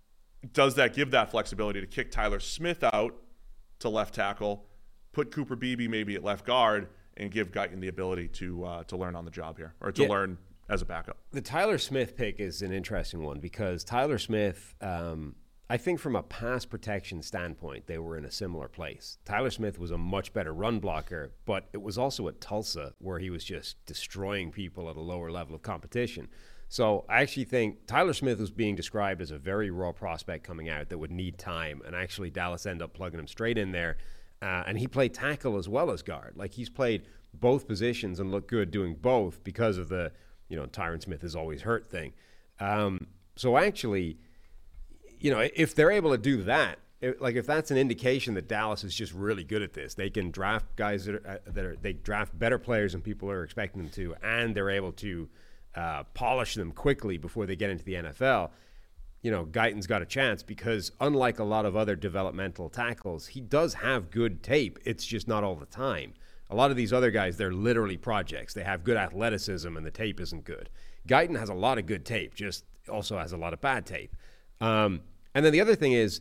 does that give that flexibility to kick Tyler Smith out to left tackle, put Cooper Beebe maybe at left guard, and give Guyton the ability to uh, to learn on the job here, or to yeah. learn as a backup? The Tyler Smith pick is an interesting one because Tyler Smith, um, I think from a pass protection standpoint, they were in a similar place. Tyler Smith was a much better run blocker, but it was also at Tulsa where he was just destroying people at a lower level of competition. So I actually think Tyler Smith was being described as a very raw prospect coming out that would need time, and actually Dallas ended up plugging him straight in there. Uh, and he played tackle as well as guard. Like, he's played both positions and looked good doing both because of the, you know, Tyron Smith is always hurt thing. Um, so actually, you know, if they're able to do that, it, like if that's an indication that Dallas is just really good at this, they can draft guys that are, uh, that are they draft better players than people are expecting them to, and they're able to uh, polish them quickly before they get into the N F L. You know, Guyton's got a chance because unlike a lot of other developmental tackles, he does have good tape. It's just not all the time. A lot of these other guys, they're literally projects. They have good athleticism and the tape isn't good. Guyton has a lot of good tape, just also has a lot of bad tape. Um, and then the other thing is,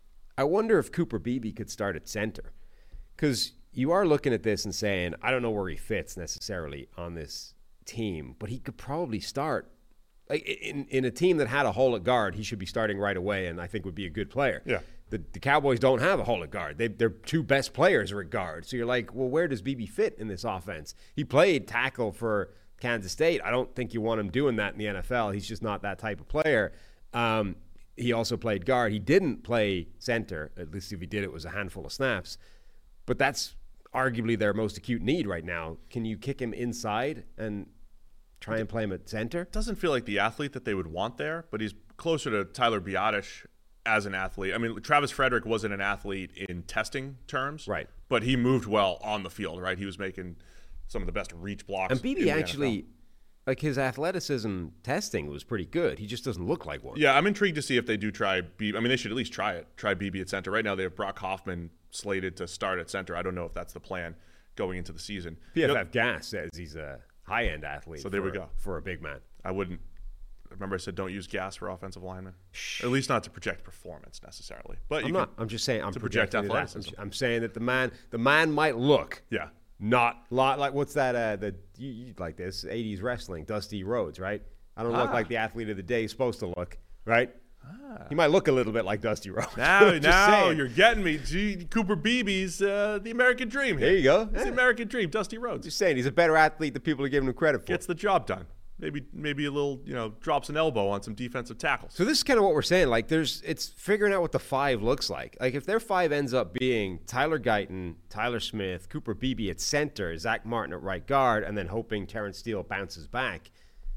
I wonder if Cooper Beebe could start at center, because you are looking at this and saying, I don't know where he fits necessarily on this team, but he could probably start. Like in, in a team that had a hole at guard, he should be starting right away and I think would be a good player. Yeah. The, the Cowboys don't have a hole at guard. They, their two best players are at guard. So you're like, well, where does Beebe fit in this offense? He played tackle for Kansas State. I don't think you want him doing that in the N F L. He's just not that type of player. Um, he also played guard. He didn't play center. At least if he did, it was a handful of snaps. But that's arguably their most acute need right now. Can you kick him inside and try and play him at center? Doesn't feel like the athlete that they would want there, but he's closer to Tyler Biadasz as an athlete. I mean, Travis Frederick wasn't an athlete in testing terms, right? But he moved well on the field, right? He was making some of the best reach blocks. And Beebe actually, like his athleticism testing was pretty good. He just doesn't look like one. Yeah, I'm intrigued to see if they do try Beebe. I mean, they should at least try it. Try Beebe at center. Right now, they have Brock Hoffman slated to start at center. I don't know if that's the plan going into the season. P F F you know, Gas says he's a high-end athlete. So there for, we go. For a big man. I wouldn't Remember I said don't use gas for offensive linemen? Or at least not to project performance necessarily. But I'm you not. can, I'm just saying I'm to project projecting that. athleticism. I'm, I'm saying that the man the man might look Yeah. not lot like what's that uh the you, you like this eighties wrestling Dusty Rhodes, right? I don't look Ah. like the athlete of the day is supposed to look, right? He might look a little bit like Dusty Rhodes. Now, Just now saying. you're getting me. Gee, Cooper Beebe's uh, the American dream here. There you go. It's the Yeah. American dream. Dusty Rhodes Just saying he's a better athlete than people are giving him credit for. gets the job done. Maybe maybe a little, you know, drops an elbow on some defensive tackles. So this is kind of what we're saying. Like, there's, it's figuring out what the five looks like. Like, if their five ends up being Tyler Guyton, Tyler Smith, Cooper Beebe at center, Zach Martin at right guard, and then hoping Terrence Steele bounces back,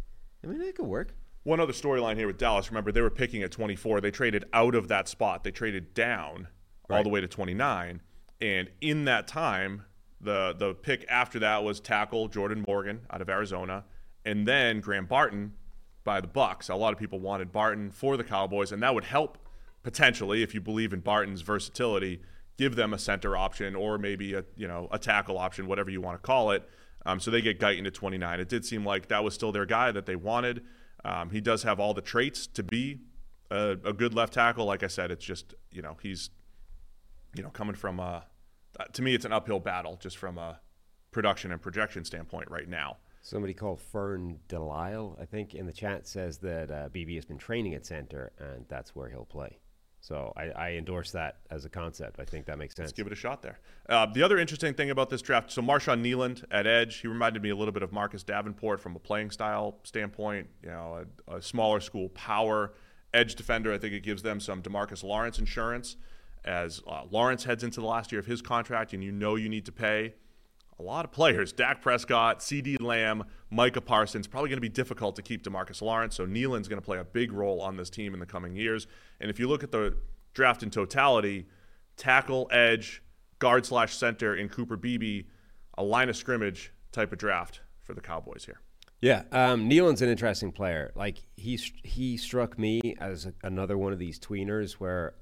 I mean, it could work. One other storyline here with Dallas. Remember, they were picking at twenty-four. They traded out of that spot. They traded down all Right. the way to twenty-nine. And in that time, the the pick after that was tackle Jordan Morgan out of Arizona, and then Graham Barton by the Bucks. A lot of people wanted Barton for the Cowboys, and that would help potentially, if you believe in Barton's versatility, give them a center option or maybe a you know a tackle option, whatever you want to call it. Um, so they get Guyton to twenty-nine. It did seem like that was still their guy that they wanted. Um, he does have all the traits to be a, a good left tackle. Like I said, it's just, you know, he's, you know, coming from a, to me, it's an uphill battle just from a production and projection standpoint right now. Somebody called Fern Delisle, I think, in the chat says that uh, B B has been training at center, and that's where he'll play. So I, I endorse that as a concept. I think that makes sense. Let's give it a shot there. Uh, the other interesting thing about this draft, so Marshawn Nealand at edge, he reminded me a little bit of Marcus Davenport from a playing style standpoint. You know, a, a smaller school power edge defender. I think it gives them some DeMarcus Lawrence insurance as uh, Lawrence heads into the last year of his contract, and you know you need to pay a lot of players. Dak Prescott, CeeDee Lamb, Micah Parsons. Probably going to be difficult to keep DeMarcus Lawrence, so Nealand's going to play a big role on this team in the coming years. And if you look at the draft in totality, tackle, edge, guard slash center in Cooper Beebe, a line of scrimmage type of draft for the Cowboys here. Yeah, um, Nealand's an interesting player. Like, he, he struck me as a, another one of these tweeners where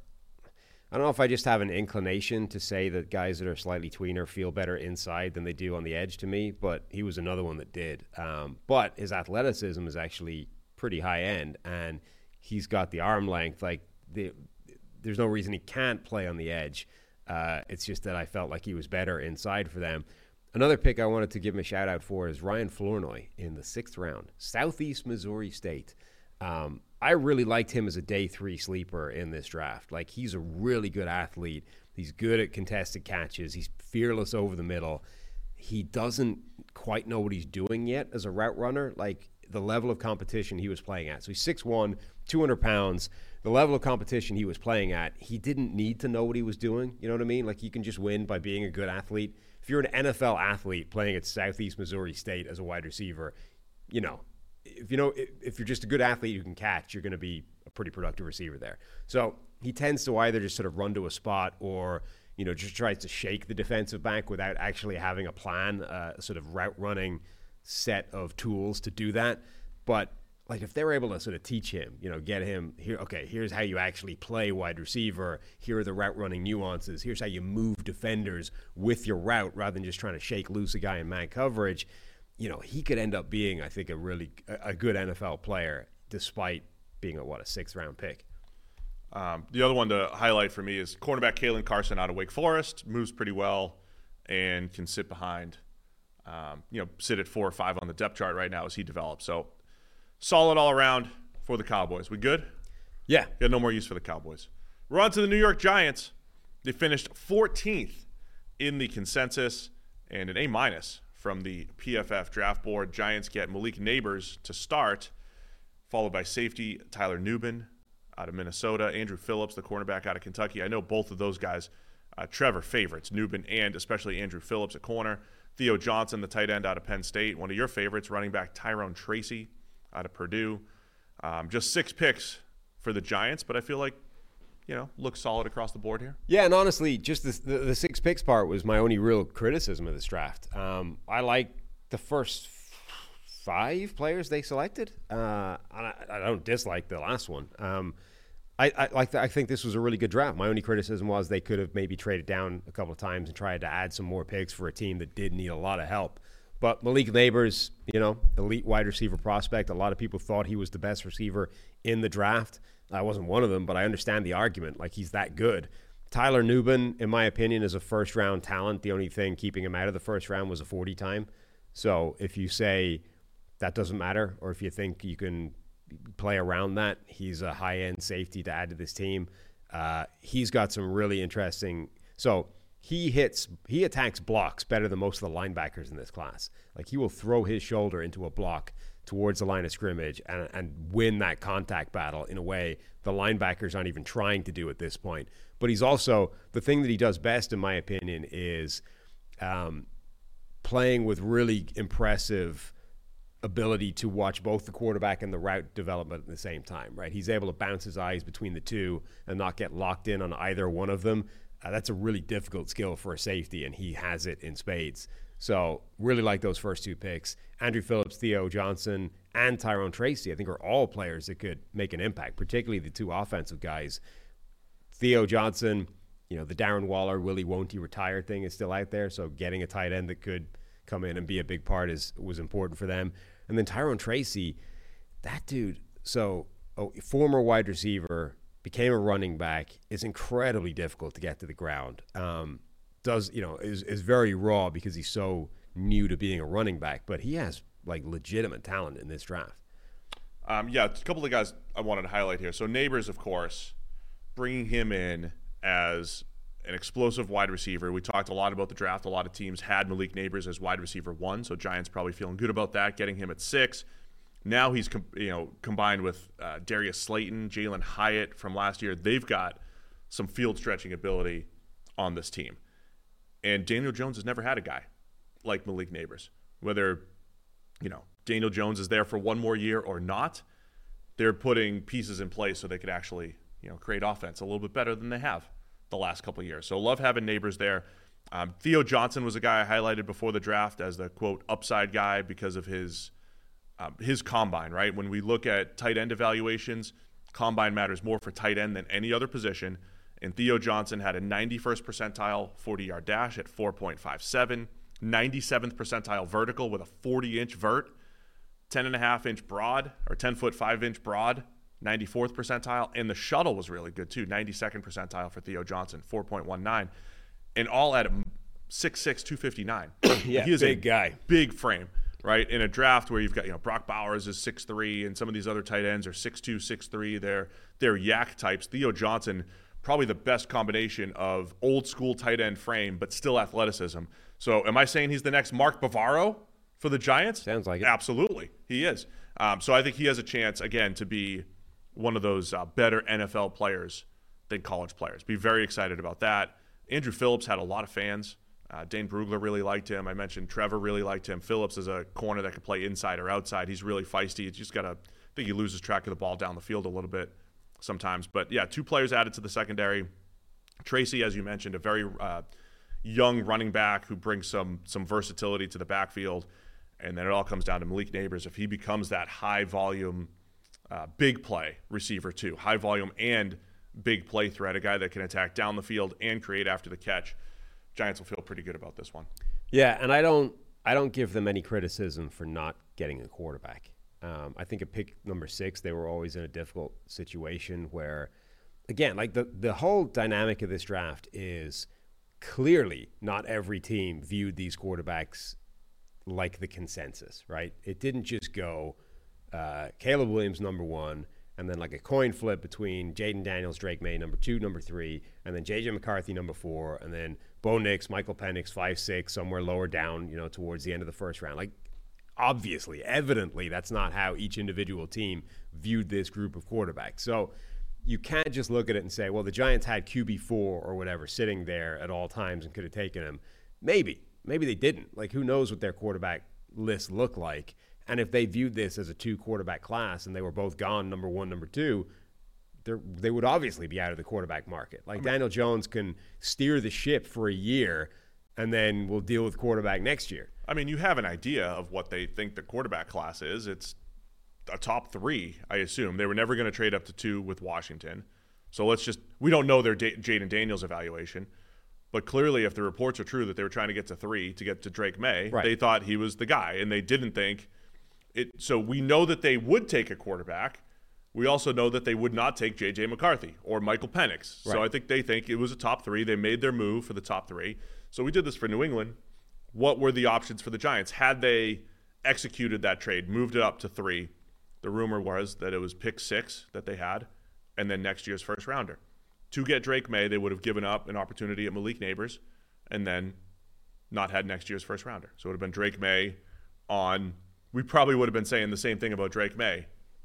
I don't know if I just have an inclination to say that guys that are slightly tweener feel better inside than they do on the edge to me, but he was another one that did. Um, but his athleticism is actually pretty high end, and he's got the arm length. Like, the, there's no reason he can't play on the edge. Uh, it's just that I felt like he was better inside for them. Another pick I wanted to give him a shout-out for is Ryan Flournoy in the sixth round, Southeast Missouri State. Um, I really liked him as a day three sleeper in this draft. Like, he's a really good athlete. He's good at contested catches. He's fearless over the middle. He doesn't quite know what he's doing yet as a route runner, like the level of competition he was playing at. So he's six one, two hundred pounds. The level of competition he was playing at, he didn't need to know what he was doing. You know what I mean? Like, you can just win by being a good athlete. If you're an N F L athlete playing at Southeast Missouri State as a wide receiver, you know, if you know if you're just a good athlete who can catch, you're going to be a pretty productive receiver there. So he tends to either just sort of run to a spot or, you know, just tries to shake the defensive back without actually having a plan, uh, a sort of route running set of tools to do that. But like, if they're able to sort of teach him, you know, get him here, okay, here's how you actually play wide receiver. Here are the route running nuances. Here's how you move defenders with your route rather than just trying to shake loose a guy in man coverage. You know, he could end up being, I think, a really a good N F L player despite being a, what, a sixth round pick. Um, the other one to highlight for me is cornerback Kalen Carson out of Wake Forest. Moves pretty well and can sit behind, um, you know, sit at four or five on the depth chart right now as he develops. So solid all around for the Cowboys. We good? Yeah. Got no more use for the Cowboys. We're on to the New York Giants. They finished fourteenth in the consensus and an A minus from the P F F draft board. Giants get Malik Neighbors to start, followed by safety Tyler Nubin out of Minnesota, Andrew Phillips, the cornerback out of Kentucky. I know both of those guys, uh, Trevor favorites, Nubin and especially Andrew Phillips at corner. Theo Johnson, the tight end out of Penn State. One of your favorites, running back Tyrone Tracy out of Purdue. Um, just six picks for the Giants, but I feel like, you know, looks solid across the board here. Yeah, and honestly, just the, the, the six picks part was my only real criticism of this draft. Um, I like the first five players they selected. Uh, I, I don't dislike the last one. Um, I, I like. I think this was a really good draft. My only criticism was they could have maybe traded down a couple of times and tried to add some more picks for a team that did need a lot of help. But Malik Neighbors, you know, elite wide receiver prospect. A lot of people thought he was the best receiver in the draft. I wasn't one of them, but I understand the argument. Like, he's that good. Tyler Nubin, in my opinion, is a first-round talent. The only thing keeping him out of the first round was a forty time. So if you say that doesn't matter, or if you think you can play around that, he's a high-end safety to add to this team. Uh, he's got some really interesting – so – He hits, he attacks blocks better than most of the linebackers in this class. Like, he will throw his shoulder into a block towards the line of scrimmage and, and win that contact battle in a way the linebackers aren't even trying to do at this point. But he's also, the thing that he does best, in my opinion, is um, playing with really impressive ability to watch both the quarterback and the route development at the same time, right? He's able to bounce his eyes between the two and not get locked in on either one of them. Uh, that's a really difficult skill for a safety, and he has it in spades. So really like those first two picks. Andrew Phillips, Theo Johnson, and Tyrone Tracy, I think, are all players that could make an impact, particularly the two offensive guys. Theo Johnson, you know, the Darren Waller, Willie won't he retire thing is still out there, so getting a tight end that could come in and be a big part is was important for them. And then Tyrone Tracy, that dude, so oh, former wide receiver, became a running back, is incredibly difficult to get to the ground. Um, does, you know, is, is very raw because he's so new to being a running back, but he has, like, legitimate talent in this draft. Um, yeah, a couple of guys I wanted to highlight here. So Neighbors, of course, bringing him in as an explosive wide receiver. We talked a lot about the draft. A lot of teams had Malik Neighbors as wide receiver one, so Giants probably feeling good about that, getting him at six. Now he's com- you know combined with uh, Darius Slayton, Jalen Hyatt from last year. They've got some field stretching ability on this team. And Daniel Jones has never had a guy like Malik Neighbors. Whether you know Daniel Jones is there for one more year or not, they're putting pieces in place so they could actually you know create offense a little bit better than they have the last couple of years. So love having Neighbors there. Um, Theo Johnson was a guy I highlighted before the draft as the, quote, upside guy because of his – Um, his combine, right? When we look at tight end evaluations, combine matters more for tight end than any other position. And Theo Johnson had a ninety-first percentile forty-yard dash at four point five seven, ninety-seventh percentile vertical with a forty-inch vert, ten and a half inch broad, or ten foot five inch broad, ninety-fourth percentile. And the shuttle was really good too, ninety-second percentile for Theo Johnson, four point one nine. And all at six six, two fifty-nine. Yeah, he is big a guy. Big frame. Right, in a draft where you've got, you know, Brock Bowers is six three and some of these other tight ends are six two, six three. They're, they're yak types. Theo Johnson, probably the best combination of old school tight end frame, but still athleticism. So am I saying he's the next Mark Bavaro for the Giants? Sounds like it. Absolutely, he is. Um, so I think he has a chance, again, to be one of those uh, better N F L players than college players. Be very excited about that. Andrew Phillips had a lot of fans. Uh, Dane Brugler really liked him. I mentioned Trevor really liked him. Phillips is a corner that can play inside or outside. He's really feisty. He's just got to – I think he loses track of the ball down the field a little bit sometimes. But, yeah, two players added to the secondary. Tracy, as you mentioned, a very uh, young running back who brings some some versatility to the backfield. And then it all comes down to Malik Neighbors. If he becomes that high-volume, uh, big play receiver too, high-volume and big play threat, a guy that can attack down the field and create after the catch, Giants will feel pretty good about this one. Yeah, and I don't I don't give them any criticism for not getting a quarterback. Um, I think at pick number six, they were always in a difficult situation where, again, like the, the whole dynamic of this draft is clearly not every team viewed these quarterbacks like the consensus, right? It didn't just go uh, Caleb Williams number one, and then like a coin flip between Jaden Daniels, Drake May, number two, number three, and then J J McCarthy, number four, and then Bo Nix, Michael Penix, five six, somewhere lower down, you know, towards the end of the first round. Like, obviously, evidently, that's not how each individual team viewed this group of quarterbacks. So you can't just look at it and say, well, the Giants had Q B four or whatever sitting there at all times and could have taken him. Maybe. Maybe they didn't. Like, who knows what their quarterback list looked like. And if they viewed this as a two-quarterback class and they were both gone, number one, number two, they would obviously be out of the quarterback market. Like, Daniel Jones can steer the ship for a year, and then we'll deal with quarterback next year. I mean, you have an idea of what they think the quarterback class is. It's a top three, I assume. They were never going to trade up to two with Washington. So let's just – we don't know their da- Jaden Daniels evaluation. But clearly, if the reports are true that they were trying to get to three to get to Drake May, Right. they thought he was the guy, and they didn't think it. So we know that they would take a quarterback. We also know that they would not take J J McCarthy or Michael Penix. Right. So I think they think it was a top three. They made their move for the top three. So we did this for New England. What were the options for the Giants? Had they executed that trade, moved it up to three, the rumor was that it was pick six that they had, and then next year's first rounder. To get Drake May, they would have given up an opportunity at Malik Neighbors and then not had next year's first rounder. So it would have been Drake May on – we probably would have been saying the same thing about Drake May.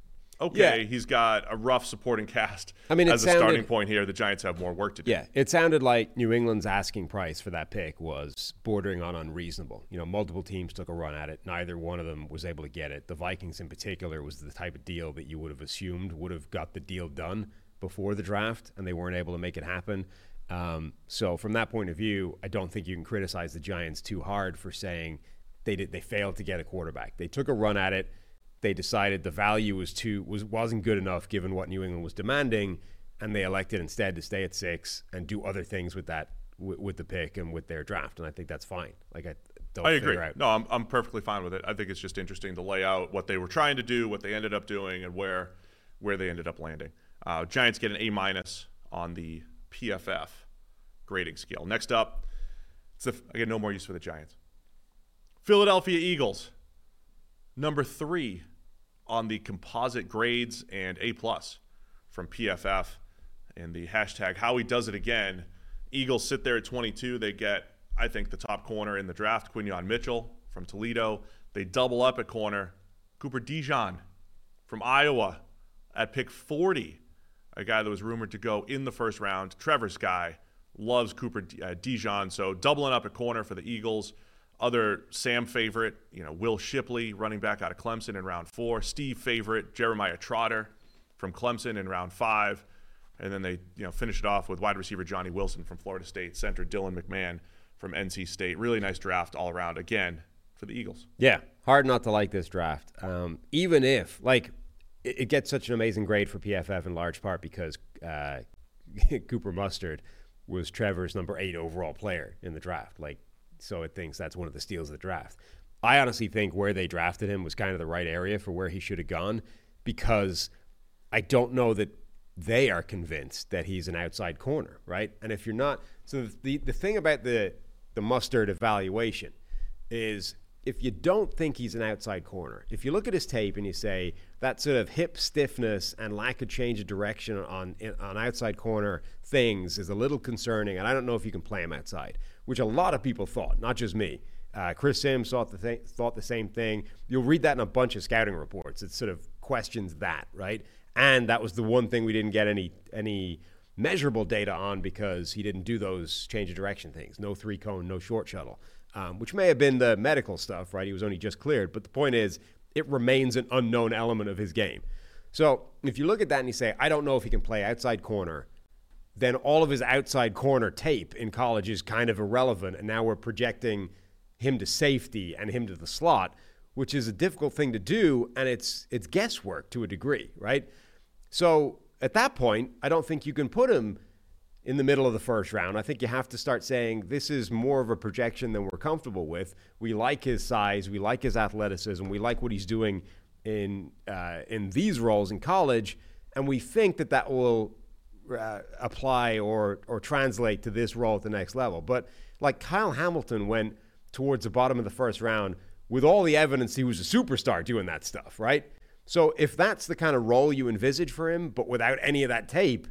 Okay, Yeah. he's got a rough supporting cast I mean, it as a sounded- starting point here. The Giants have more work to do. Yeah, it sounded like New England's asking price for that pick was bordering on unreasonable. You know, multiple teams took a run at it. Neither one of them was able to get it. The Vikings in particular was the type of deal that you would have assumed would have got the deal done before the draft, and they weren't able to make it happen. Um, so from that point of view, I don't think you can criticize the Giants too hard for saying they did they failed to get a quarterback. They took a run at it. They decided the value was too was wasn't good enough given what New England was demanding, and they elected instead to stay at six and do other things with that with, with the pick and with their draft. And I think that's fine. Like I don't I figure agree. out. No, I'm I'm perfectly fine with it. I think it's just interesting to lay out what they were trying to do, what they ended up doing, and where where they ended up landing. Uh, Giants get an A minus on the P F F grading scale. Next up, it's the, I get no more use for the Giants. Philadelphia Eagles, number three on the composite grades and A plus from P F F, and the hashtag Howie does it again. Eagles sit there at twenty-two. They get, I think, the top corner in the draft, Quinyon Mitchell from Toledo. They double up at corner, Cooper DeJean from Iowa at pick forty. A guy that was rumored to go in the first round. Trevor's guy loves Cooper uh, DeJean, so doubling up at corner for the Eagles. Other Sam favorite, you know, Will Shipley, running back out of Clemson in round four. Steve favorite, Jeremiah Trotter from Clemson in round five. And then they, you know, finish it off with wide receiver Johnny Wilson from Florida State, center Dylan McMahon from N C State. Really nice draft all around, again, for the Eagles. Yeah, hard not to like this draft. Um, even if, like, it, it gets such an amazing grade for P F F in large part because uh, Cooper Mustard was Trevor's number eight overall player in the draft. Like, so it thinks that's one of the steals of the draft. I honestly think where they drafted him was kind of the right area for where he should have gone because I don't know that they are convinced that he's an outside corner, right? And if you're not, so the the thing about the the Mustard evaluation is if you don't think he's an outside corner, if you look at his tape and you say that sort of hip stiffness and lack of change of direction on on outside corner things is a little concerning, and I don't know if you can play him outside, which a lot of people thought, not just me. Uh, Chris Sims thought the, th- thought the same thing. You'll read that in a bunch of scouting reports. It sort of questions that, right? And that was the one thing we didn't get any any measurable data on because he didn't do those change of direction things. No three cone, no short shuttle, um, which may have been the medical stuff, right? He was only just cleared. But the point is, it remains an unknown element of his game. So if you look at that and you say, I don't know if he can play outside corner, then all of his outside corner tape in college is kind of irrelevant. And now we're projecting him to safety and him to the slot, which is a difficult thing to do. And it's it's guesswork to a degree, right? So at that point, I don't think you can put him in the middle of the first round. I think you have to start saying this is more of a projection than we're comfortable with. We like his size. We like his athleticism. We like what he's doing in uh, in these roles in college. And we think that that will uh, apply or or translate to this role at the next level. But like Kyle Hamilton went towards the bottom of the first round with all the evidence he was a superstar doing that stuff, right? So if that's the kind of role you envisage for him, but without any of that tape,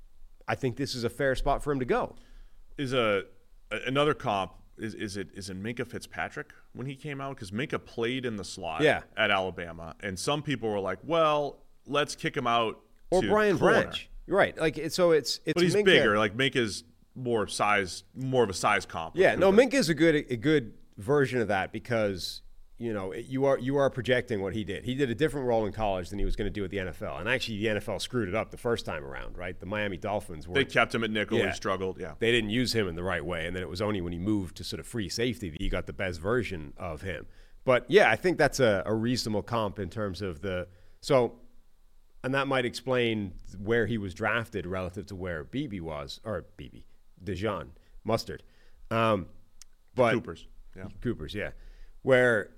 I think this is a fair spot for him to go. Is a another comp is is it is it Minkah Fitzpatrick when he came out, because Minkah played in the slot yeah. at Alabama, and some people were like, well, let's kick him out. Or to Brian corner. Branch, you're right? Like it, so it's it's but he's Minkah. bigger. Like Minkah's more size, more of a size comp. Yeah, no, Minkah's a good a good version of that because. You know, you are you are projecting what he did. He did a different role in college than he was going to do at the N F L. And actually, the N F L screwed it up the first time around, right? The Miami Dolphins were. They kept him at nickel. Yeah. He struggled, yeah. They didn't use him in the right way. And then it was only when he moved to sort of free safety that you got the best version of him. But, yeah, I think that's a, a reasonable comp in terms of the – so – and that might explain where he was drafted relative to where Beebe was – or Beebe, DeJean. Mustard. Um, but Coopers. Yeah. Coopers, yeah. Where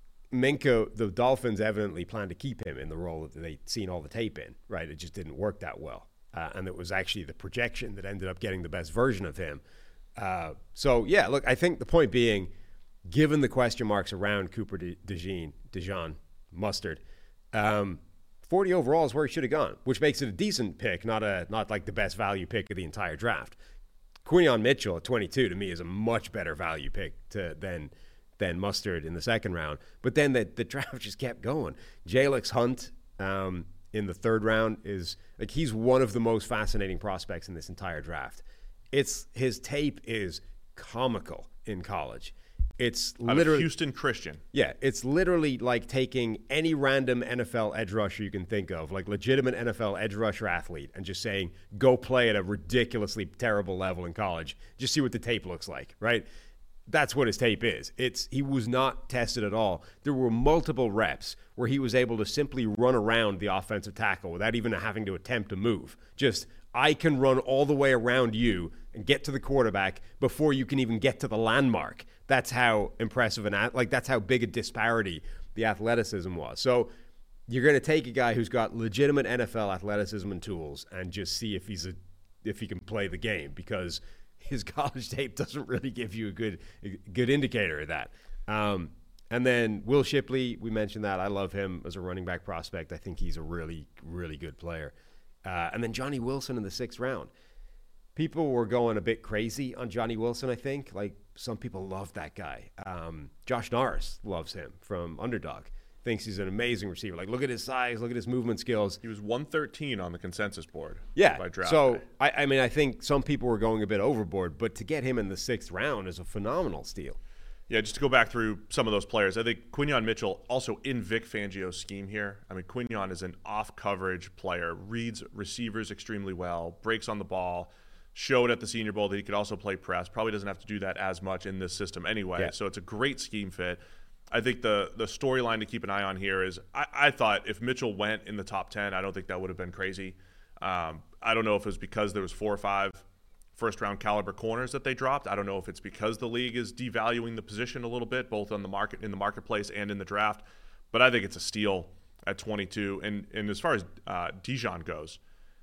Minka, the Dolphins evidently planned to keep him in the role that they'd seen all the tape in, right? It just didn't work that well. Uh, and it was actually the projection that ended up getting the best version of him. Uh, so, yeah, look, I think the point being, given the question marks around Cooper De- DeJean, DeJean, Mustard, um, forty overall is where he should have gone, which makes it a decent pick, not a not like the best value pick of the entire draft. Quinyon Mitchell at twenty-two to me is a much better value pick to, than than Mustard in the second round. But then the, the draft just kept going. Jalix Hunt um, in the third round is like he's one of the most fascinating prospects in this entire draft. It's his tape is comical in college. It's Out literally of Houston Christian. Yeah, it's literally like taking any random N F L edge rusher you can think of, like legitimate N F L edge rusher athlete, and just saying, go play at a ridiculously terrible level in college. Just see what the tape looks like, right? That's what his tape is. It's he was not tested at all. There were multiple reps where he was able to simply run around the offensive tackle without even having to attempt to move. Just, I can run all the way around you and get to the quarterback before you can even get to the landmark. That's how impressive and like that's how big a disparity the athleticism was. So you're going to take a guy who's got legitimate N F L athleticism and tools and just see if he's a if he can play the game, because his college tape doesn't really give you a good a good indicator of that. Um, and then Will Shipley, we mentioned that. I love him as a running back prospect. I think he's a really, really good player. Uh, and then Johnny Wilson in the sixth round. People were going a bit crazy on Johnny Wilson, I think. Like, some people love that guy. Um, Josh Norris loves him from Underdog. Thinks he's an amazing receiver. Like, look at his size, look at his movement skills. He was one thirteen on the consensus board. Yeah. By draft so, day. I, I mean, I think some people were going a bit overboard, but to get him in the sixth round is a phenomenal steal. Yeah, just to go back through some of those players, I think Quinyon Mitchell also in Vic Fangio's scheme here. I mean, Quinyon is an off-coverage player, reads receivers extremely well, breaks on the ball, showed at the Senior Bowl that he could also play press. Probably doesn't have to do that as much in this system anyway. Yeah. So it's a great scheme fit. I think the the storyline to keep an eye on here is I, I thought if Mitchell went in the top ten, I don't think that would have been crazy. Um, I don't know if it was because there was four or five first-round caliber corners that they dropped. I don't know if it's because the league is devaluing the position a little bit, both on the market in the marketplace and in the draft. But I think it's a steal at twenty-two. And and as far as uh, DeJean goes,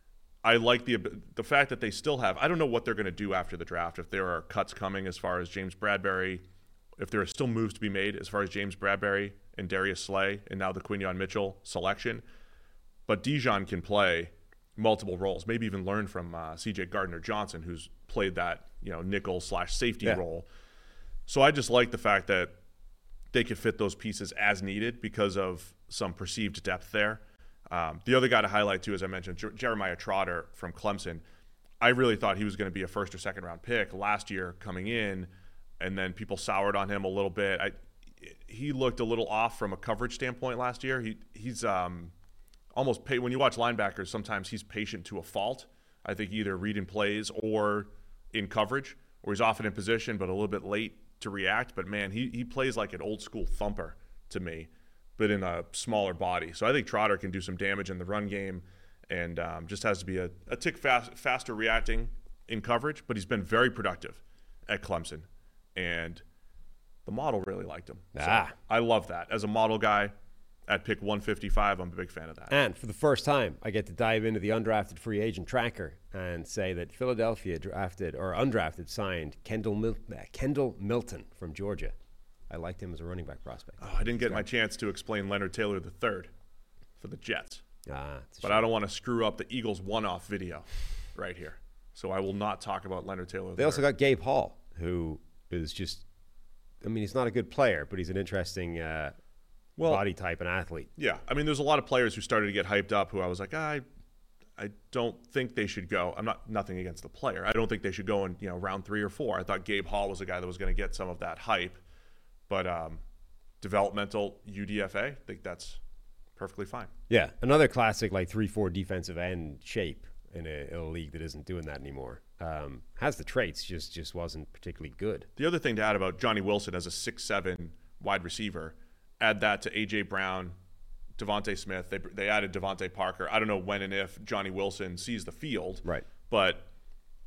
I like the the fact that they still have. I don't know what they're going to do after the draft. If there are cuts coming as far as James Bradberry, if there are still moves to be made as far as James Bradberry and Darius Slay, and now the Quinyon Mitchell selection. But DeJean can play multiple roles, maybe even learn from uh, C J Gardner-Johnson, who's played that, you know, nickel slash safety yeah. role. So I just like the fact that they could fit those pieces as needed because of some perceived depth there. Um, the other guy to highlight too, as I mentioned, Jer- Jeremiah Trotter from Clemson. I really thought he was going to be a first or second round pick last year coming in, and then people soured on him a little bit. I, he looked a little off from a coverage standpoint last year. He he's um, almost pay, when you watch linebackers, sometimes he's patient to a fault. I think either reading plays or in coverage, or he's often in position but a little bit late to react. But man, he he plays like an old school thumper to me, but in a smaller body. So I think Trotter can do some damage in the run game, and um, just has to be a, a tick fast, faster reacting in coverage. But he's been very productive at Clemson, and the model really liked him. Ah. So I love that. As a model guy, at pick one fifty-five, I'm a big fan of that. And for the first time, I get to dive into the undrafted free agent tracker and say that Philadelphia drafted or undrafted signed Kendall Mil- Kendall Milton from Georgia. I liked him as a running back prospect. Oh, I didn't get my chance to explain Leonard Taylor the third for the Jets. Ah, but I don't want to screw up the Eagles one-off video right here. So I will not talk about Leonard Taylor the They also third. got Gabe Hall, who is just, I mean, he's not a good player, but he's an interesting uh, well, body type and athlete. Yeah. I mean, there's a lot of players who started to get hyped up who I was like, ah, I I don't think they should go. I'm not nothing against the player. I don't think they should go in, you know, round three or four. I thought Gabe Hall was a guy that was going to get some of that hype. But um, developmental U D F A, I think that's perfectly fine. Yeah, another classic like three four defensive end shape in a, in a league that isn't doing that anymore. Um, has the traits, just just wasn't particularly good. The other thing to add about Johnny Wilson as a six seven wide receiver, add that to A J Brown, Devontae Smith. They they added Devontae Parker. I don't know when and if Johnny Wilson sees the field. Right. But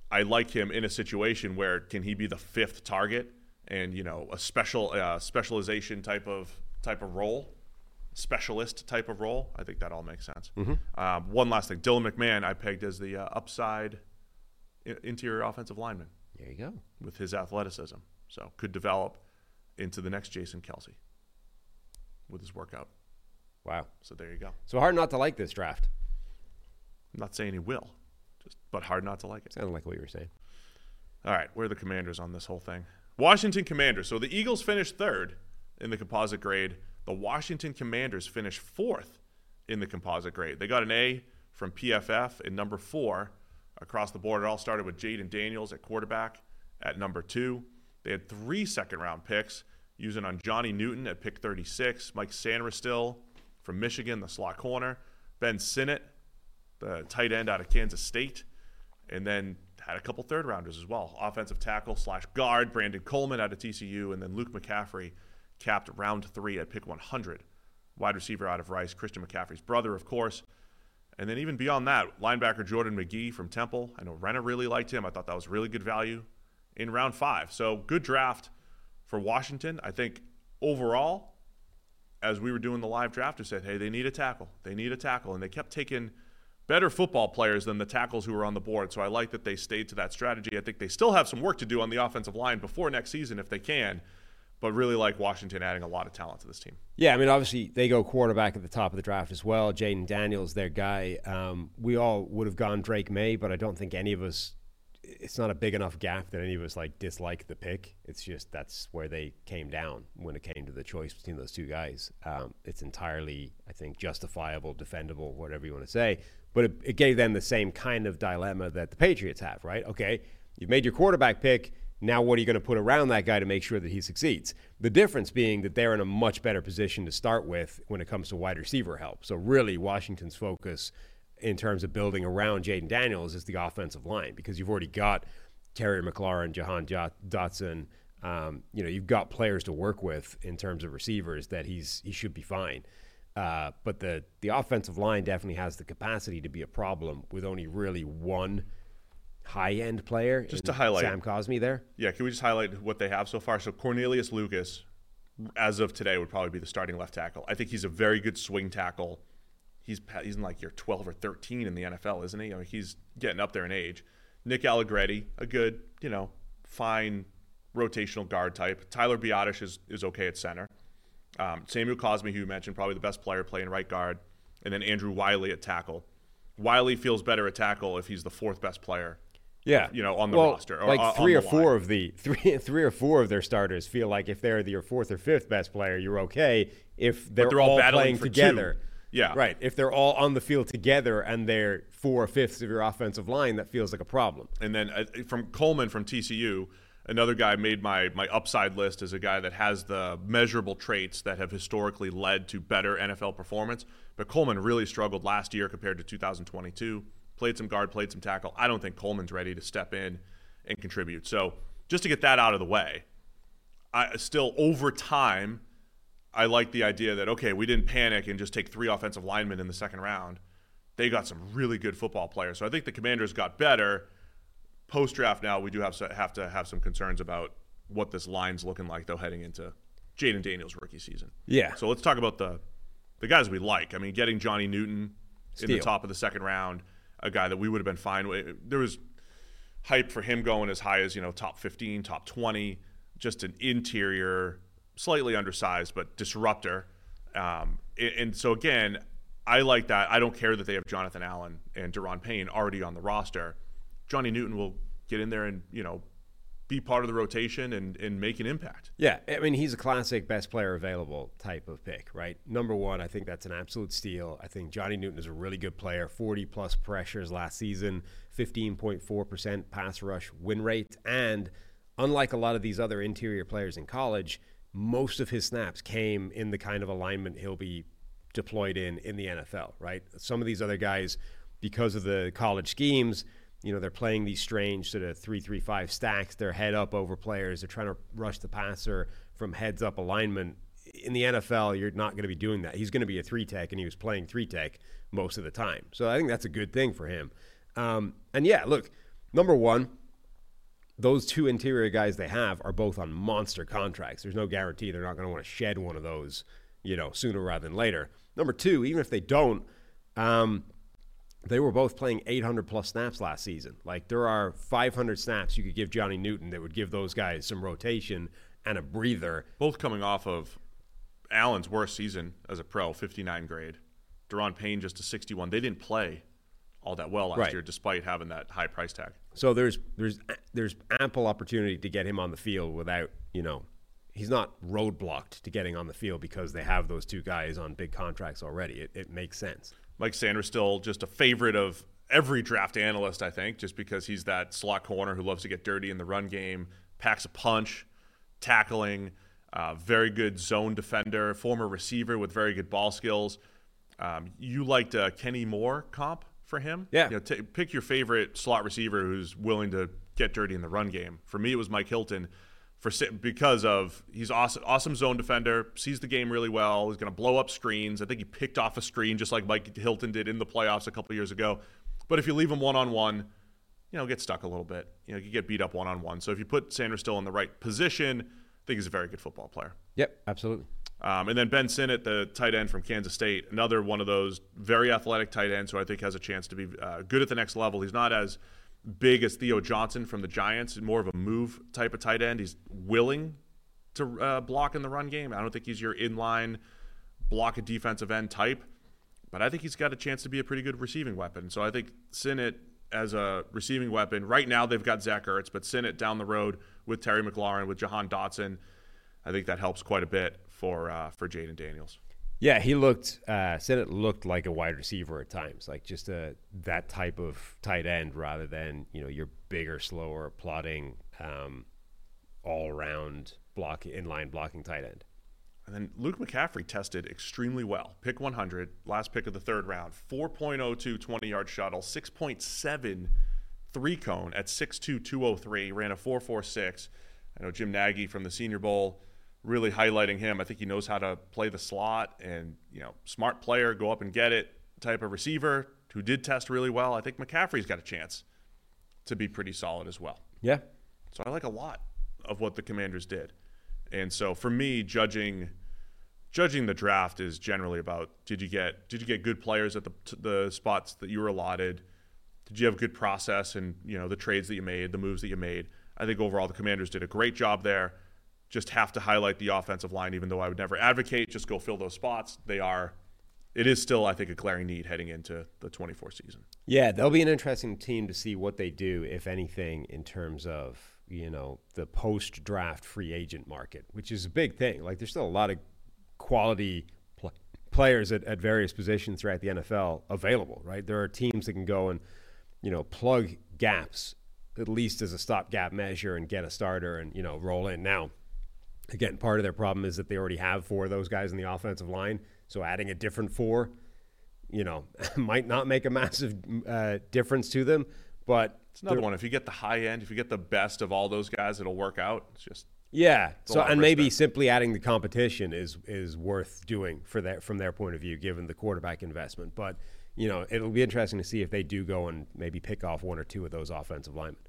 I like him in a situation where can he be the fifth target and, you know, a special uh, specialization type of type of role, specialist type of role. I think that all makes sense. Mm-hmm. Um, one last thing. Dylan McMahon I pegged as the uh, upside I- interior offensive lineman. There you go. With his athleticism. So could develop into the next Jason Kelce with his workout. Wow. So there you go. So hard not to like this draft. I'm not saying he will, just but hard not to like it. Sounded like what you were saying. All right, where are the Commanders on this whole thing? Washington Commanders. So the Eagles finished third in the composite grade. The Washington Commanders finished fourth in the composite grade. They got an A from P F F in number four. Across the board, it all started with Jaden Daniels at quarterback at number two. They had three second-round picks, using on Johnny Newton at pick thirty-six, Mike Sanderstill from Michigan, the slot corner, Ben Sinnott, the tight end out of Kansas State, and then had a couple third-rounders as well. Offensive tackle slash guard, Brandon Coleman out of T C U, and then Luke McCaffrey capped round three at pick one hundred. Wide receiver out of Rice, Christian McCaffrey's brother, of course. And then even beyond that, linebacker Jordan McGee from Temple. I know Renner really liked him. I thought that was really good value in round five. So good draft for Washington. I think overall, as we were doing the live draft, we said, hey, they need a tackle. They need a tackle. And they kept taking better football players than the tackles who were on the board. So I like that they stayed to that strategy. I think they still have some work to do on the offensive line before next season if they can. But really like Washington adding a lot of talent to this team. Yeah, I mean, obviously they go quarterback at the top of the draft as well. Jaden Daniels, their guy. Um, we all would have gone Drake May, but I don't think any of us, it's not a big enough gap that any of us like dislike the pick. It's just that's where they came down when it came to the choice between those two guys. Um, it's entirely, I think, justifiable, defendable, whatever you want to say. But it, it gave them the same kind of dilemma that the Patriots have, right? Okay, you've made your quarterback pick. Now what are you going to put around that guy to make sure that he succeeds? The difference being that they're in a much better position to start with when it comes to wide receiver help. So really Washington's focus in terms of building around Jaden Daniels is the offensive line because you've already got Terry McLaurin, Jahan Dotson. Um, you know, you've got players to work with in terms of receivers that he's he should be fine. Uh, but the, the offensive line definitely has the capacity to be a problem with only really one high-end player. Just to highlight Sam Cosmi there. Yeah, can we just highlight what they have so far? So Cornelius Lucas, as of today, would probably be the starting left tackle. I think he's a very good swing tackle. He's he's in like year twelve or thirteen in the N F L, isn't he? I mean, he's getting up there in age. Nick Allegretti, a good, you know, fine rotational guard type. Tyler Biotish is, is okay at center. Um, Samuel Cosmi, who you mentioned, probably the best player playing right guard. And then Andrew Wiley at tackle. Wiley feels better at tackle if he's the fourth best player. Yeah, you know, on the well, roster, or like three or four line. of the three, three or four of their starters feel like if they're your fourth or fifth best player, you're okay. If they're, they're all, all battling playing for together, two. Yeah, right. If they're all on the field together and they're four fifths of your offensive line, that feels like a problem. And then uh, from Coleman from T C U, another guy made my my upside list as a guy that has the measurable traits that have historically led to better N F L performance. But Coleman really struggled last year compared to two thousand twenty-two. Played some guard, played some tackle. I don't think Coleman's ready to step in and contribute. So just to get that out of the way, I still over time, I like the idea that, okay, we didn't panic and just take three offensive linemen in the second round. They got some really good football players. So I think the Commanders got better. Post-draft now, we do have, have to have some concerns about what this line's looking like, though, heading into Jaden Daniels' rookie season. Yeah. So let's talk about the the guys we like. I mean, getting Johnny Newton Steal. in the top of the second round, a guy that we would have been fine with. There was hype for him going as high as, you know, top fifteen, top twenty, just an interior, slightly undersized, but disruptor. Um, and so, again, I like that. I don't care that they have Jonathan Allen and Daron Payne already on the roster. Johnny Newton will get in there and, you know, be part of the rotation and, and make an impact. Yeah, I mean, he's a classic best player available type of pick, right? Number one, I think that's an absolute steal. I think Johnny Newton is a really good player, forty-plus pressures last season, fifteen point four percent pass rush win rate, and unlike a lot of these other interior players in college, most of his snaps came in the kind of alignment he'll be deployed in in the N F L, right? Some of these other guys, because of the college schemes, you know, they're playing these strange sort of three three five stacks. They're head up over players. They're trying to rush the passer from heads up alignment. In the N F L, you're not going to be doing that. He's going to be a three tech, and he was playing three tech most of the time. So I think that's a good thing for him. Um, and yeah, look, number one, those two interior guys they have are both on monster contracts. There's no guarantee they're not going to want to shed one of those, you know, sooner rather than later. Number two, even if they don't, um, they were both playing eight hundred plus snaps last season. Like, there are five hundred snaps you could give Johnny Newton that would give those guys some rotation and a breather. Both coming off of Allen's worst season as a pro, fifty-nine grade. Deron Payne just a sixty-one. They didn't play all that well last right. year, despite having that high price tag. So there's there's there's ample opportunity to get him on the field without, you know, he's not roadblocked to getting on the field because they have those two guys on big contracts already. It, it makes sense. Mike Sanders still just a favorite of every draft analyst, I think, just because he's that slot corner who loves to get dirty in the run game, packs a punch, tackling, uh, very good zone defender, former receiver with very good ball skills. Um, you liked a Kenny Moore comp for him? Yeah. You know, t- pick your favorite slot receiver who's willing to get dirty in the run game. For me, it was Mike Hilton, for because of he's awesome, awesome zone defender, sees the game really well. He's going to blow up screens. I think he picked off a screen just like Mike Hilton did in the playoffs a couple years ago. But if you leave him one-on-one, you know, get stuck a little bit. You know, you get beat up one-on-one. So if you put Sanders still in the right position, I think he's a very good football player. Yep, absolutely. Um, and then Ben Sinnott, the tight end from Kansas State, another one of those very athletic tight ends who I think has a chance to be uh, good at the next level. He's not as big as Theo Johnson from the Giants, more of a move type of tight end. He's willing to uh, block in the run game. I don't think he's your inline block a defensive end type, but I think he's got a chance to be a pretty good receiving weapon. So I think Sinnott as a receiving weapon, right now they've got Zach Ertz, but Sinnott down the road with Terry McLaurin, with Jahan Dotson, I think that helps quite a bit for uh, for Jaden Daniels. Yeah, he looked, uh, Sinnott looked like a wide receiver at times, like just a, that type of tight end rather than, you know, your bigger, slower, plodding, um, all-around block, inline blocking tight end. And then Luke McCaffrey tested extremely well. Pick one hundred, last pick of the third round, four point oh two twenty-yard shuttle, six point seven three cone at six two, two oh three, ran a four four six. I know Jim Nagy from the Senior Bowl really highlighting him. I think he knows how to play the slot and, you know, smart player, go up and get it type of receiver who did test really well. I think McCaffrey's got a chance to be pretty solid as well. Yeah. So I like a lot of what the Commanders did. And so for me, judging judging the draft is generally about did you get did you get good players at the the spots that you were allotted? Did you have a good process and, you know, the trades that you made, the moves that you made? I think overall the Commanders did a great job there. Just have to highlight the offensive line, even though I would never advocate just go fill those spots. They are, it is still, I think, a glaring need heading into the twenty-four season. Yeah, they'll be an interesting team to see what they do, if anything, in terms of, you know, the post-draft free agent market, which is a big thing. Like, there's still a lot of quality pl- players at, at various positions throughout the N F L available, right? There are teams that can go and, you know, plug gaps, at least as a stopgap measure, and get a starter and, you know, roll in. Now, again, part of their problem is that they already have four of those guys in the offensive line. So adding a different four, you know, might not make a massive uh, difference to them. But it's another one. If you get the high end, if you get the best of all those guys, it'll work out. It's just yeah. it's So and maybe simply adding the competition is is worth doing for that from their point of view, given the quarterback investment. But you know, it'll be interesting to see if they do go and maybe pick off one or two of those offensive linemen.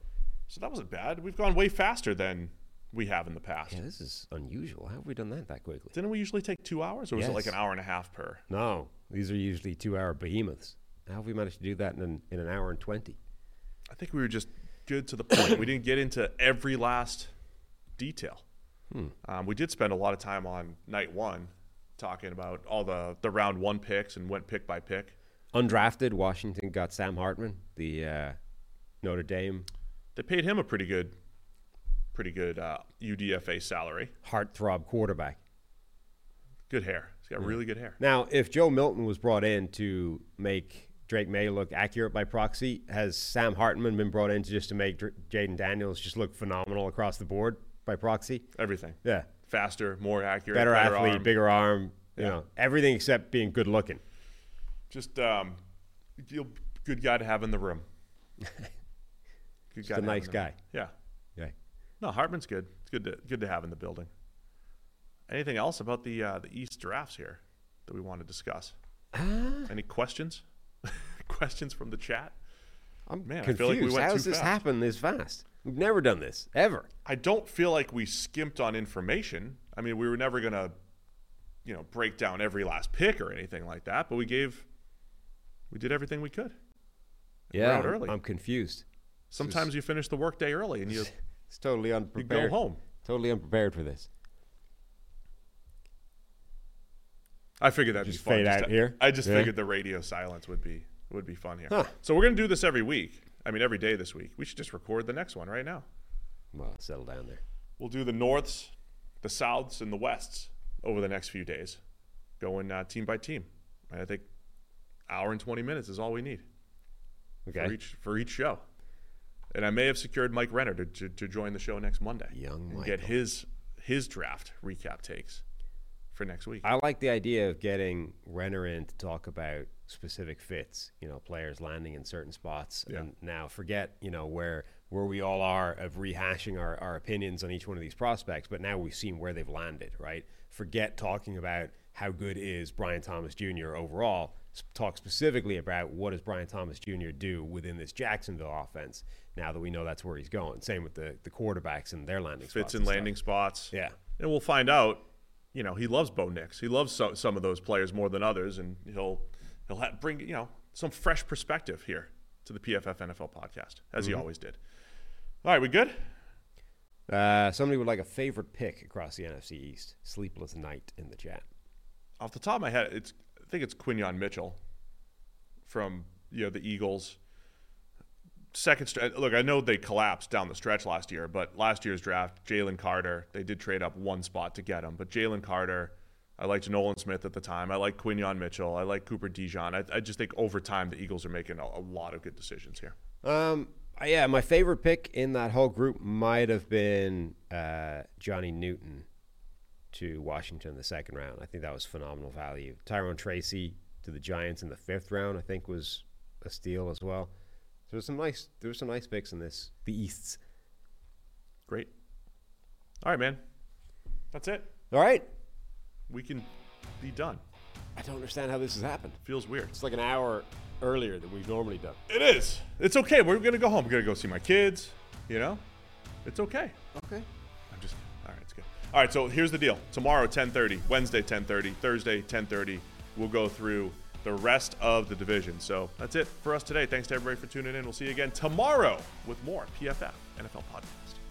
So that wasn't bad. We've gone way faster than we have in the past. Yeah, this is unusual. How have we done that that quickly? Didn't we usually take two hours, or was yes. it like an hour and a half per? No, these are usually two-hour behemoths. How have we managed to do that in an, in an hour and twenty? I think we were just good to the point. We didn't get into every last detail. Hmm. Um, we did spend a lot of time on night one talking about all the, the round one picks and went pick by pick. Undrafted, Washington got Sam Hartman, the uh, Notre Dame. They paid him a pretty good pretty good uh, U D F A salary. Heartthrob quarterback. Good hair. He's got yeah. really good hair. Now, if Joe Milton was brought in to make Drake May look accurate by proxy, has Sam Hartman been brought in to just to make Dr- Jaden Daniels just look phenomenal across the board by proxy? Everything. Yeah. Faster, more accurate. Better, better athlete, arm. bigger arm. You yeah. know, everything except being good looking. Just um, good guy to have in the room. Good just guy a nice guy. Yeah. Yeah. No, Hartman's good. It's good to good to have in the building. Anything else about the uh, the East drafts here that we want to discuss? Uh, Any questions? Questions from the chat? I'm Man, I confused. feel like we went How too does this fast. happen this fast? We've never done this, ever. I don't feel like we skimped on information. I mean, we were never going to, you know, break down every last pick or anything like that, but we gave, we did everything we could. And Yeah, we're out I'm, early. I'm confused. Sometimes This you finish the workday early and you, is- It's totally you unprepared. go home. Totally unprepared for this. I figured that'd Just be fun. fade Just out to- here? I just Yeah. figured the radio silence would be would be fun here. Huh. So we're gonna do this every week. I mean, every day this week. We should just record the next one right now. Well, settle down there. We'll do the Norths, the Souths, and the Wests over the next few days, going uh, team by team. And I think hour and twenty minutes is all we need Okay. for each for each show. And I may have secured Mike Renner to, to, to join the show next Monday. Young and get Michael. his his draft recap takes for next week. I like the idea of getting Renner in to talk about specific fits, you know, players landing in certain spots. Yeah. And now forget, you know, where where we all are of rehashing our, our opinions on each one of these prospects, but now we've seen where they've landed, right? Forget talking about how good is Brian Thomas Junior overall. S- Talk specifically about what does Brian Thomas Junior do within this Jacksonville offense now that we know that's where he's going. Same with the, the quarterbacks and their landing spots. Fits in and stuff. landing spots. Yeah. And we'll find out, you know, he loves Bo Nix. He loves so, some of those players more than others, and he'll he'll ha- bring, you know, some fresh perspective here to the P F F N F L podcast, as Mm-hmm. he always did. All right, we good? Uh, somebody would like a favorite pick across the N F C East. Sleepless night in the chat. Off the top of my head, it's I think it's Quinyon Mitchell from, you know, the Eagles. Second stretch. Look, I know they collapsed down the stretch last year, but last year's draft, Jalen Carter, they did trade up one spot to get him. But Jalen Carter, I liked Nolan Smith at the time. I like Quinyon Mitchell. I like Cooper Dijon. I, I just think over time the Eagles are making a, a lot of good decisions here. Um, uh, yeah, my favorite pick in that whole group might have been uh, Johnny Newton to Washington in the second round. I think that was phenomenal value. Tyrone Tracy to the Giants in the fifth round, I think, was a steal as well. There was some nice, there were some nice picks in this. The Easts. Great. All right, man. That's it. All right. We can be done. I don't understand how this has happened. Feels weird. It's like an hour earlier than we've normally done. It is. It's okay. We're going to go home. We're going to go see my kids. You know? It's okay. Okay. I'm just, all right, it's good. All right, so here's the deal. Tomorrow, ten thirty. Wednesday, ten thirty. Thursday, ten thirty. We'll go through the rest of the division. So that's it for us today. Thanks to everybody for tuning in. We'll see you again tomorrow with more P F F N F L Podcast.